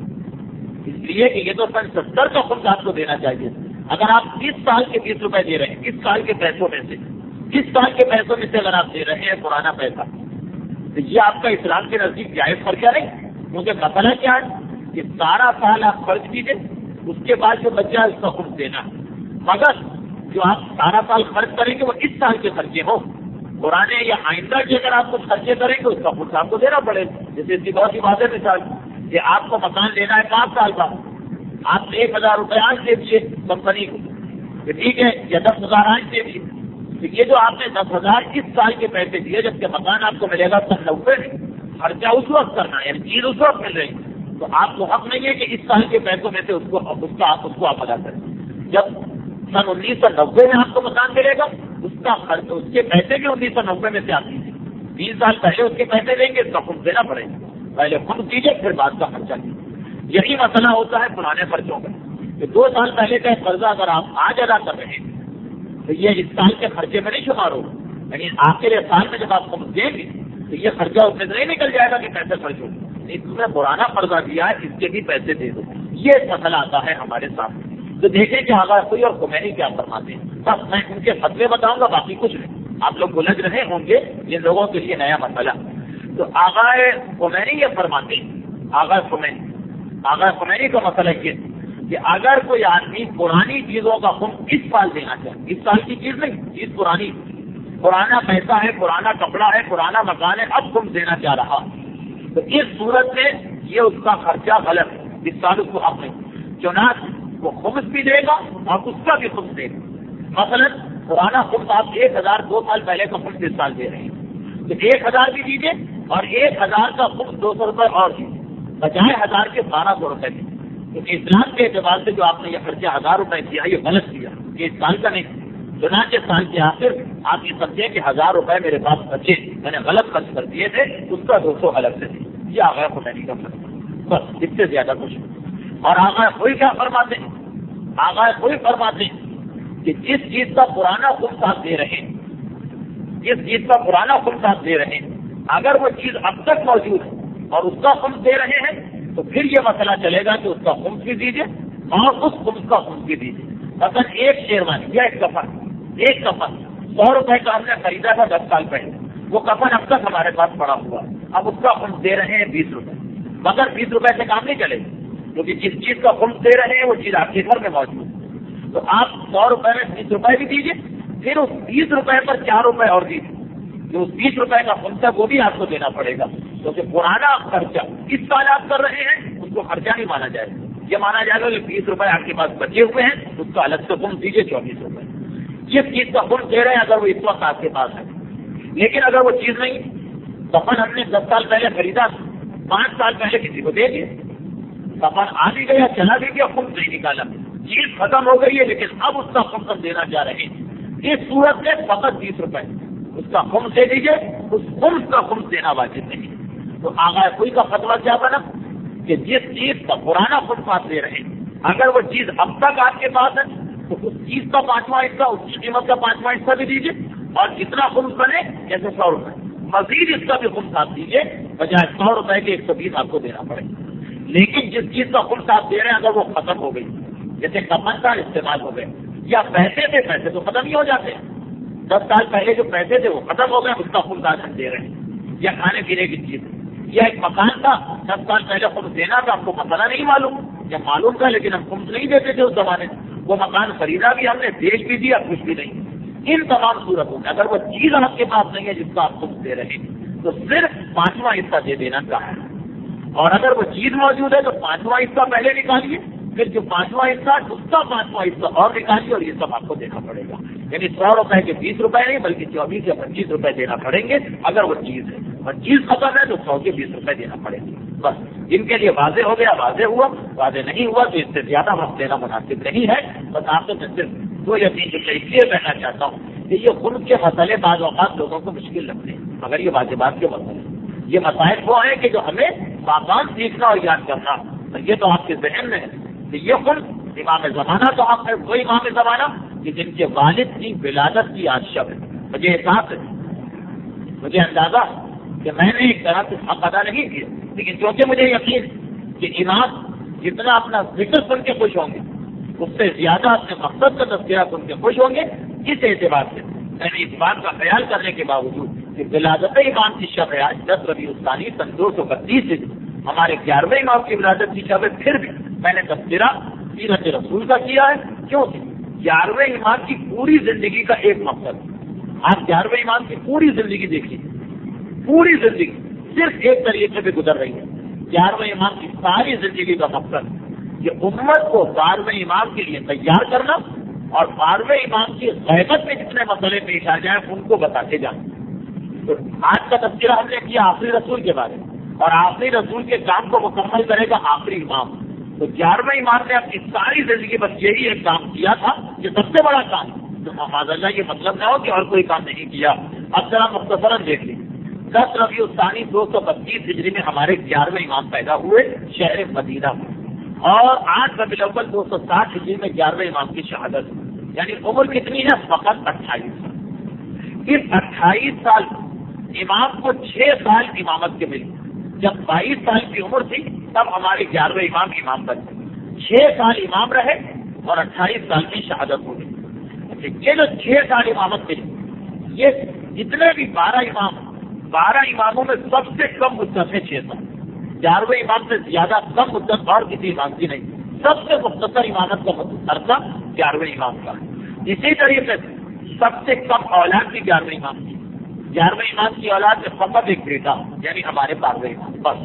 اس لیے کہ یہ تو سن ستر کا خمس آپ کو دینا چاہیے۔ اگر آپ اس سال کے بیس روپے دے رہے ہیں، اس سال کے پیسوں میں سے، اس سال کے پیسوں میں سے اگر آپ دے رہے ہیں پرانا پیسہ، تو یہ آپ کا اسلام کے نزدیک جائز خرچہ نہیں، کیونکہ مسئلہ کیا ہے کہ سارا سال آپ خرچ کیجیے، اس کے بعد جو بچہ اس کا خمس دینا، مگر جو آپ سارا سال خرچ کریں گے وہ اس سال کے خرچے ہوں، پرانے یا آئندہ کے اگر آپ کچھ خرچے کریں گے اس کا خمس آپ کو دینا پڑے گا۔ جیسے اس کی بہت ہی واضح مثال کہ آپ کو مکان لینا ہے پانچ سال کا، آپ نے ایک ہزار روپے آج دے دیے کمپنی کو، ٹھیک ہے، یا دس ہزار آج دے دیے، تو یہ جو آپ نے دس ہزار اس سال کے پیسے دیے، جبکہ مکان آپ کو ملے گا سن نوے، خرچہ اس وقت کرنا ہے، یعنی چیز اس وقت مل رہی ہے، تو آپ کو حق نہیں ہے کہ اس سال کے پیسوں میں سے اس کو اس کا اس کو آپ ادا کریں۔ جب سن انیس سو نبے میں آپ کو مکان ملے گا، اس کا خرچ، اس کے پیسے بھی انیس سو نبے میں سے آتی ہے، تین سال پہلے اس کے پیسے دیں گے، اس کا خود دینا پڑے گا، پہلے خود دیجیے پھر بعد کا خرچہ دیجیے۔ یہی مسئلہ ہوتا ہے پرانے خرچوں کا کہ دو سال پہلے کا قرضہ اگر آپ آج ادا کر رہے ہیں تو یہ اس سال کے خرچے میں نہیں شمار ہوگا، یعنی آخر سال میں جب آپ کو دیں گے تو یہ خرچہ اس میں سے نہیں نکل جائے گا کہ پیسے خرچ ہو، اس میں پرانا قرضہ دیا ہے اس کے بھی پیسے دے دو، یہ مسئلہ آتا ہے ہمارے سامنے۔ تو دیکھیں کہ آغا کوئی اور خمینی کیا فرماتے ہیں، بس میں ان کے فتوے بتاؤں گا، باقی کچھ نہیں، آپ لوگ الجھ رہے ہوں گے، جن لوگوں کے لیے نیا مسئلہ۔ تو آغا خمینی یہ فرماتے ہیں، آغا خمینی آغا خمینی کا مسئلہ یہ کہ اگر کوئی آدمی پرانی چیزوں کا خمس اس سال دینا چاہے، اس سال کی چیز نہیں، چیز پرانی، پرانا پیسہ ہے، پرانا کپڑا ہے، پرانا مکان ہے، اب خمس دینا چاہ رہا، تو اس صورت میں یہ اس کا خرچہ غلط ہے، اس سال اس کو حق نہیں، چنانچہ وہ خمس بھی دے گا اور اس کا بھی خمس دے گا۔ مثلا پرانا خمس آپ ایک ہزار دو سال پہلے کا خمس اس سال دے رہے ہیں، تو ایک ہزار بھی دیجیے اور ایک ہزار کا خمس دو سو روپئے اور دیجیے، بجائے ہزار کے بارہ سو روپئے دیجیے۔ تو اسلام کے اعتبار سے جو آپ نے یہ خرچہ ہزار روپئے کیا یہ غلط کیا، یہ اس سال کا نہیں، چنانچہ سال کے آخر آپ یہ سمجھیں کہ ہزار روپئے میرے پاس بچے، میں نے غلط خرچ کر دیے تھے، اس کا دو سو الگ سے دیے، یہ آغا خمینی کا فرق، بس اس سے زیادہ کچھ نہیں۔ اور آغا کوئی کیا فرماتے ہیں، آغا کوئی فرماتے ہیں کہ جس چیز کا پرانا خمس آپ دے رہے ہیں، جس چیز کا پرانا خمس آپ دے رہے ہیں، اگر وہ چیز اب تک موجود ہے اور اس کا خمس دے رہے ہیں تو پھر یہ مسئلہ چلے گا کہ اس کا خمس بھی دیجیے اور اس خمس کا خمس بھی دیجیے۔ مثلا ایک شیروانی یا ایک کفن، ایک کفن سو روپے کا ہم نے خریدا تھا دس سال پہلے، وہ کفن اب تک ہمارے پاس پڑا ہوا، اب اس کا خمس دے رہے ہیں بیس روپے، مگر بیس روپے سے کام نہیں چلے گا، کیونکہ جس چیز کا خمس دے رہے ہیں وہ چیز آپ کے گھر میں موجود ہے، تو آپ سو روپے میں بیس روپے بھی دیجیے، پھر اس بیس روپے پر چار روپے اور دیجیے، جو بیس روپے کا خمس ہے وہ بھی آپ کو دینا پڑے گا، کیونکہ پرانا خرچہ اس سال آپ کر رہے ہیں اس کو خرچہ نہیں مانا جائے گا، یہ مانا جائے گا کہ بیس روپے آپ کے پاس بچے ہوئے ہیں اس کا الگ سے خمس دیجیے چوبیس روپے، جس چیز کا خمس دے رہے ہیں اگر وہ اس وقت آپ کے پاس ہے، لیکن اگر وہ چیز نہیں، کفن ہم نے دس سال پہلے خریدا، پانچ سال پہلے کسی کو دے دیے، کفن آ بھی گیا چلا بھی گیا، خمس نہیں نکالا، چیز ختم ہو گئی ہے لیکن اب اس کا خمس ہم دینا چاہ رہے ہیں، اس صورت میں فقط بیس روپے اس کا خمس دے دیجیے، اس خمس کا خمس دینا واجب نہیں، تو آغا کوئی کا فتویٰ کیا بنا کہ جس چیز کا پرانا خمس آپ دے رہے ہیں اگر وہ چیز اب تک آپ کے پاس ہے تو اس چیز کا پانچواں حصہ، اس کی قیمت کا پانچواں حصہ بھی دیجیے، اور جتنا خمس بنے جیسے سو روپے مزید اس کا بھی خمس آپ دیجیے، بجائے سو روپے کے ایک سو بیس آپ کو دینا پڑے گا، لیکن جس چیز کا خمس آپ دے رہے ہیں اگر وہ ختم ہو گئی، جیسے کفن کا استعمال ہو گئے یا پیسے تھے، پیسے تو ختم ہی ہو جاتے ہیں، دس سال پہلے جو پیسے تھے وہ ختم ہو گئے، اس کا خمس آج ہم دے رہے ہیں، یا کھانے پینے کی چیز، یا ایک مکان تھا دس سال پہلے خمس دینا تھا، ہم کو مسئلہ نہیں معلوم، یا معلوم تھا لیکن ہم خمس نہیں دیتے تھے اس زمانے میں، وہ مکان خریدا بھی ہم نے، بیچ بھی دیا، کچھ بھی نہیں، ان تمام صورتوں میں اگر وہ چیز آپ کے پاس نہیں ہے جس کا آپ خمس دے رہے ہیں تو صرف پانچواں حصہ دے دینا چاہیے، اور اگر وہ چیز موجود ہے تو پانچواں حصہ پہلے نکالیے، پھر جو پانچواں حصہ اس کا پانچواں حصہ اور نکالیے، اور یہ سب آپ کو دینا پڑے گا، یعنی سو روپے کے بیس روپے نہیں بلکہ چوبیس یا پچیس روپے دینا پڑیں گے اگر وہ چیز ہے، اور چیز ختم ہے تو سو کے بیس روپے دینا پڑیں گے، بس ان کے لیے واضح ہو گیا، واضح ہوا، واضح نہیں ہوا تو اس سے زیادہ وقت دینا مناسب نہیں ہے، بس آپ سے میں صرف دو یا تین جملے اس لیے کہنا چاہتا ہوں کہ یہ خمس کے مسئلے بعض اوقات لوگوں کو مشکل لگتے ہیں، مگر یہ واجبات کے مسئلے ہیں، یہ مسائل وہ ہیں کہ جو ہمیں باقاعدہ سیکھنا اور یاد کرنا، یہ تو آپ کے ذہن میں ہے کہ یہ خمس امام زمانہ تو آپ ہے وہ امام زمانہ کہ جن کے والد کی ولادت کی آج شب ہے، مجھے احساس ہے، مجھے اندازہ کہ میں نے ایک طرح سے حق ادا نہیں کیا، لیکن چونکہ مجھے یقین کہ امام جتنا اپنا ذکر سن کے خوش ہوں گے اس سے زیادہ اپنے مقصد کا تذکرہ سن کے خوش ہوں گے، اس اعتبار سے میں نے اس بات کا خیال کرنے کے باوجود کہ ولادت امام کی شب ہے آج دس ربیع الثانی سن دو سو بتیس سے ہمارے گیارہویں امام کی ولادت کی شب ہے، پھر بھی میں نے تذکرہ سیرت رسول کا کیا ہے، کیوں کہ گیارہویں امام کی پوری زندگی کا ایک مقصد، آپ گیارہویں امام کی پوری زندگی دیکھیے، پوری زندگی صرف ایک طریقے پہ گزر رہی ہے، گیارہویں امام کی ساری زندگی کا مقصد یہ امت کو بارہویں امام کے لیے تیار کرنا اور بارہویں امام کی غیبت میں جتنے مسئلے پیش آ جائیں ان کو بتاتے جانا۔ تو آج کا تذکرہ ہم نے کیا آخری رسول کے بارے میں، اور آخری رسول کے کام کو مکمل کرے گا آخری امام، تو گیارہویں امام نے اپنی ساری زندگی بس یہی ایک کام کیا تھا، یہ سب سے بڑا کام، تو معاذ اللہ یہ مطلب نہ ہو کہ اور کوئی کام نہیں کیا۔ اب ذرا مختصراً دیکھ لیجیے، دس ربیع الثانی دو سو بتیس ہجری میں ہمارے گیارہویں امام پیدا ہوئے شہر مدینہ میں، اور آٹھ ربیع الاول دو سو ساٹھ ہجری میں گیارہویں امام کی شہادت، یعنی عمر کتنی ہے؟ فقط اٹھائیس سال۔ اس اٹھائیس سال امام کو چھ سال امامت کے ملی، جب بائیس سال کی عمر تھی تب ہمارے گیارہویں امام امام بنے، چھ سال امام رہے اور اٹھائیس سال کی شہادت ہو گئی۔ یہ جو چھ سال امامت ملی، یہ جتنے بھی بارہ امام بارہ اماموں میں سب سے کم مدت ہے چھ سال، گیارہویں امام سے زیادہ کم مدت اور کسی امام کی نہیں، سب سے مختصر امامت کا عرصہ گیارہویں امام کا۔ اسی طریقے سے سب سے کم اولاد بھی گیارہویں امام کی، گیارہویں امام کی اولاد میں فقط ایک بیٹا، یعنی ہمارے بارہویں امام، بس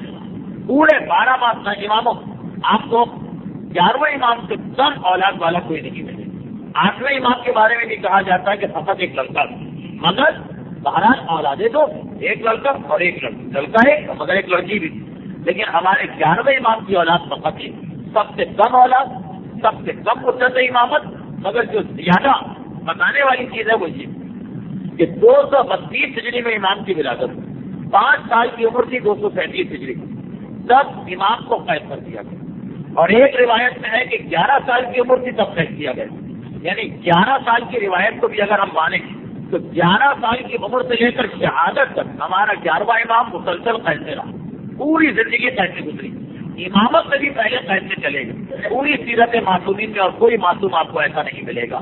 پورے بارہ ماہ اماموں آپ کو گیارہویں امام سے کم اولاد والا کوئی نہیں ملے۔ آٹھویں امام کے بارے میں بھی کہا جاتا ہے کہ فقط ایک لڑکا، مگر بہرحال اولادیں دو، ایک لڑکا اور ایک لڑکی، لڑکا ہے مگر ایک لڑکی بھی، لیکن ہمارے گیارہویں امام کی اولاد فقط ہے، سب سے کم اولاد، سب سے کم مدت امامت، مگر جو زیادہ بتانے والی چیز ہے وہ یہ کہ دو سو بتیس ہجری میں امام کی ولادت، پانچ سال کی عمر تھی دو سو سینتیس ہجری، تب امام کو قید کر دیا گیا، اور ایک روایت میں ہے کہ گیارہ سال کی عمر تھی تب قید کیا گیا، یعنی گیارہ سال کی روایت کو بھی اگر ہم مانیں تو گیارہ سال کی عمر سے لے کر شہادت تک ہمارا گیارہواں امام مسلسل قید میں رہا، پوری زندگی قید سے گزری، امامت سے بھی پہلے قید میں چلے گا، پوری سیرت معصومین میں اور کوئی معصوم آپ کو ایسا نہیں ملے گا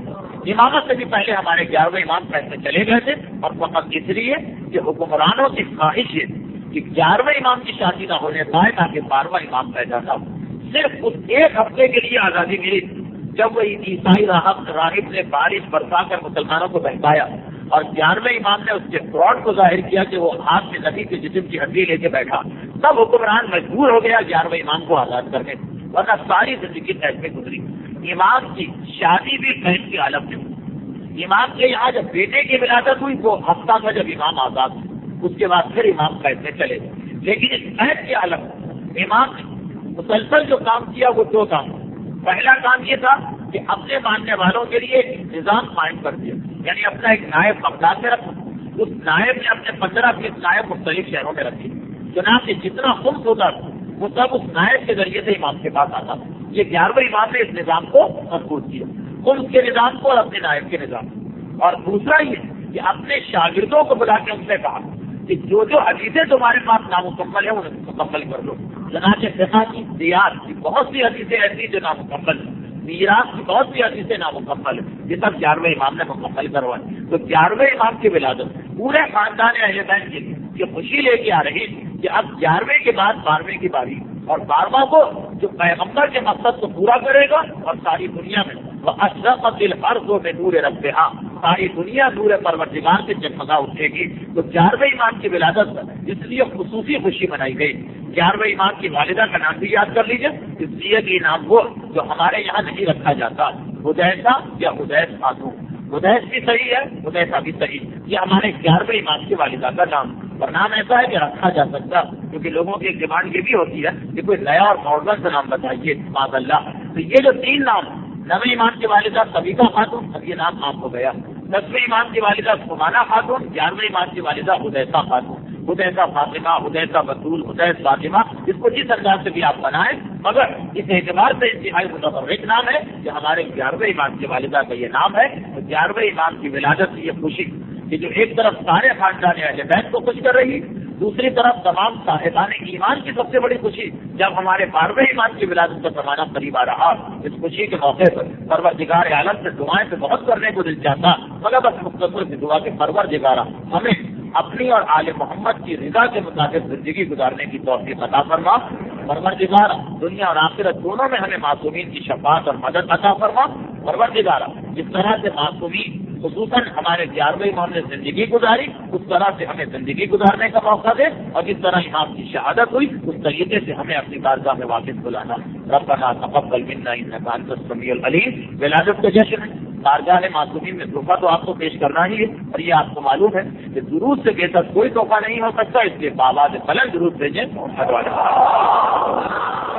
امامت سے بھی پہلے ہمارے گیارہویں امام پیسے چلے گئے تھے، اور فقط اس لیے کہ حکمرانوں کی خواہش ہے کہ گیارہویں امام کی شادی نہ ہونے پائے تاکہ بارہواں امام پیدا نہ ہو۔ صرف اس ایک ہفتے کے لیے آزادی ملی جب وہ عیسائی راہب راہب نے بارش برسا کر مسلمانوں کو بہکایا، اور گیارہویں امام نے اس کے فراڈ کو ظاہر کیا کہ وہ ہاتھ میں نبی کے جسم کی ہڈی لے کے بیٹھا، تب حکمران مجبور ہو گیا گیارہویں امام کو آزاد کرنے، ورنہ ساری زندگی قید میں گزری۔ امام کی شادی بھی قید کی حالت میں ہوئی۔ امام کے یہاں جب بیٹے کی ولادت ہوئی وہ ہفتہ تھا جب امام آزاد ہوئے، اس کے بعد پھر امام قید میں چلے گئے۔ لیکن اس قید کی حالت میں امام نے مسلسل جو کام کیا وہ دو کام۔ پہلا کام یہ تھا کہ اپنے ماننے والوں کے لیے ایک نظام قائم کر دیا، یعنی اپنا ایک نائب بغداد میں رکھا، اس نائب نے اپنے پندرہ بیس نائب مختلف شہروں میں رکھے، چنانچہ جتنا خمس ہوتا تھا وہ سب اس نائب کے ذریعے سے امام کے پاس آتا تھا۔ یہ گیارہویں امام نے اس نظام کو مضبوط کیا، خمس کے نظام کو اور اپنے نائب کے نظام کو۔ اور دوسرا یہ کہ اپنے شاگردوں کو بلا کے ان سے کہا کہ جو جو حدیثیں تمہارے پاس نامکمل ہیں انہیں مکمل کر لو۔ چنانچہ فقہ کی دیات کی بہت سی حدیثیں ایسی جو نامکمل ہیں، میراث کی بہت سی حدیثیں نامکمل ہیں، یہ سب گیارہویں امام نے مکمل کروائی۔ تو گیارہویں امام کی ولادت پورے خاندان اہل بیت کے لیے یہ خوشی لے کے آ رہی کہ اب گیارہویں کے بعد بارہویں کی باری، اور بارہواں کو جو پیغمبر کے مقصد کو پورا کرے گا، اور ساری دنیا میں وہ اشرقت الارض بنور ربها، ساری دنیا نور پروردگار سے جگمگا اٹھے گی۔ تو گیارہویں امام کی ولادت اس لیے خصوصی خوشی منائی گئی۔ گیارہویں امام کی والدہ کا نام بھی یاد کر لیجیے، اس لیے کہ نام وہ جو ہمارے یہاں نہیں رکھا جاتا، حدیثہ یا حدیث خاتون، حدیث بھی صحیح ہے، حدیثہ بھی صحیح، یہ ہمارے گیارہویں امام کی والدہ کا نام، اور نام ایسا ہے کہ رکھا جا سکتا، کیونکہ لوگوں کی ایک ڈیمانڈ یہ بھی ہوتی ہے کہ کوئی نیا اور ماڈرن سے نام بتائیے، معاذ اللہ۔ تو یہ جو تین نام، نویں امام کی والدہ سبیکہ خاتون، اب یہ نام آپ ہو گیا، دسویں امام کی والدہ سمانہ خاتون، گیارہویں امام کی والدہ حدیثہ خاتون، حدیثہ فاطمہ، حدیثہ بطول، حدیث فاطمہ، اس کو جس انداز سے بھی آپ بنائیں، مگر اس اعتبار سے انتہائی متفرق نام ہے کہ ہمارے گیارہویں امام کی والدہ کا یہ نام ہے۔ تو گیارہویں امام کی ولادت کی یہ خوشی کہ جو ایک طرف سارے خاندان اہل بیت کو خوش کر رہی، دوسری طرف تمام صاحبان ایمان کی سب سے بڑی خوشی جب ہمارے بارہویں امام کی ولادت کا زمانہ قریب آ رہا، اس خوشی کے موقع پر پروردگار عالم سے دعائیں تو بہت کرنے کو دل چاہتا، مگر بس مختصر سی دعا کے پروردگارا ہمیں اپنی اور آل محمد کی رضا کے مطابق زندگی گزارنے کی توفیق عطا فرما۔ پروردگارا دنیا اور آخرت دونوں میں ہمیں معصومین کی شفاعت اور مدد عطا فرما۔ پروردگارا جس طرح سے معصومین خصوصاً ہمارے گیارہویں امام نے زندگی گزاری، اس طرح سے ہمیں زندگی گزارنے کا موقع دے، اور جس طرح امام کی شہادت ہوئی اس طریقے سے ہمیں اپنی بارگاہ میں واپس بلانا۔ ربنا تقبل منا انک انت السمیع العلیم۔ ولادت کا جشن بارگاہ معصومین میں تحفہ تو آپ کو پیش کرنا ہی ہے، اور یہ آپ کو معلوم ہے کہ درود سے بہتر کوئی تحفہ نہیں ہو سکتا، اس لیے بابا سے بلند درود بھیجیں۔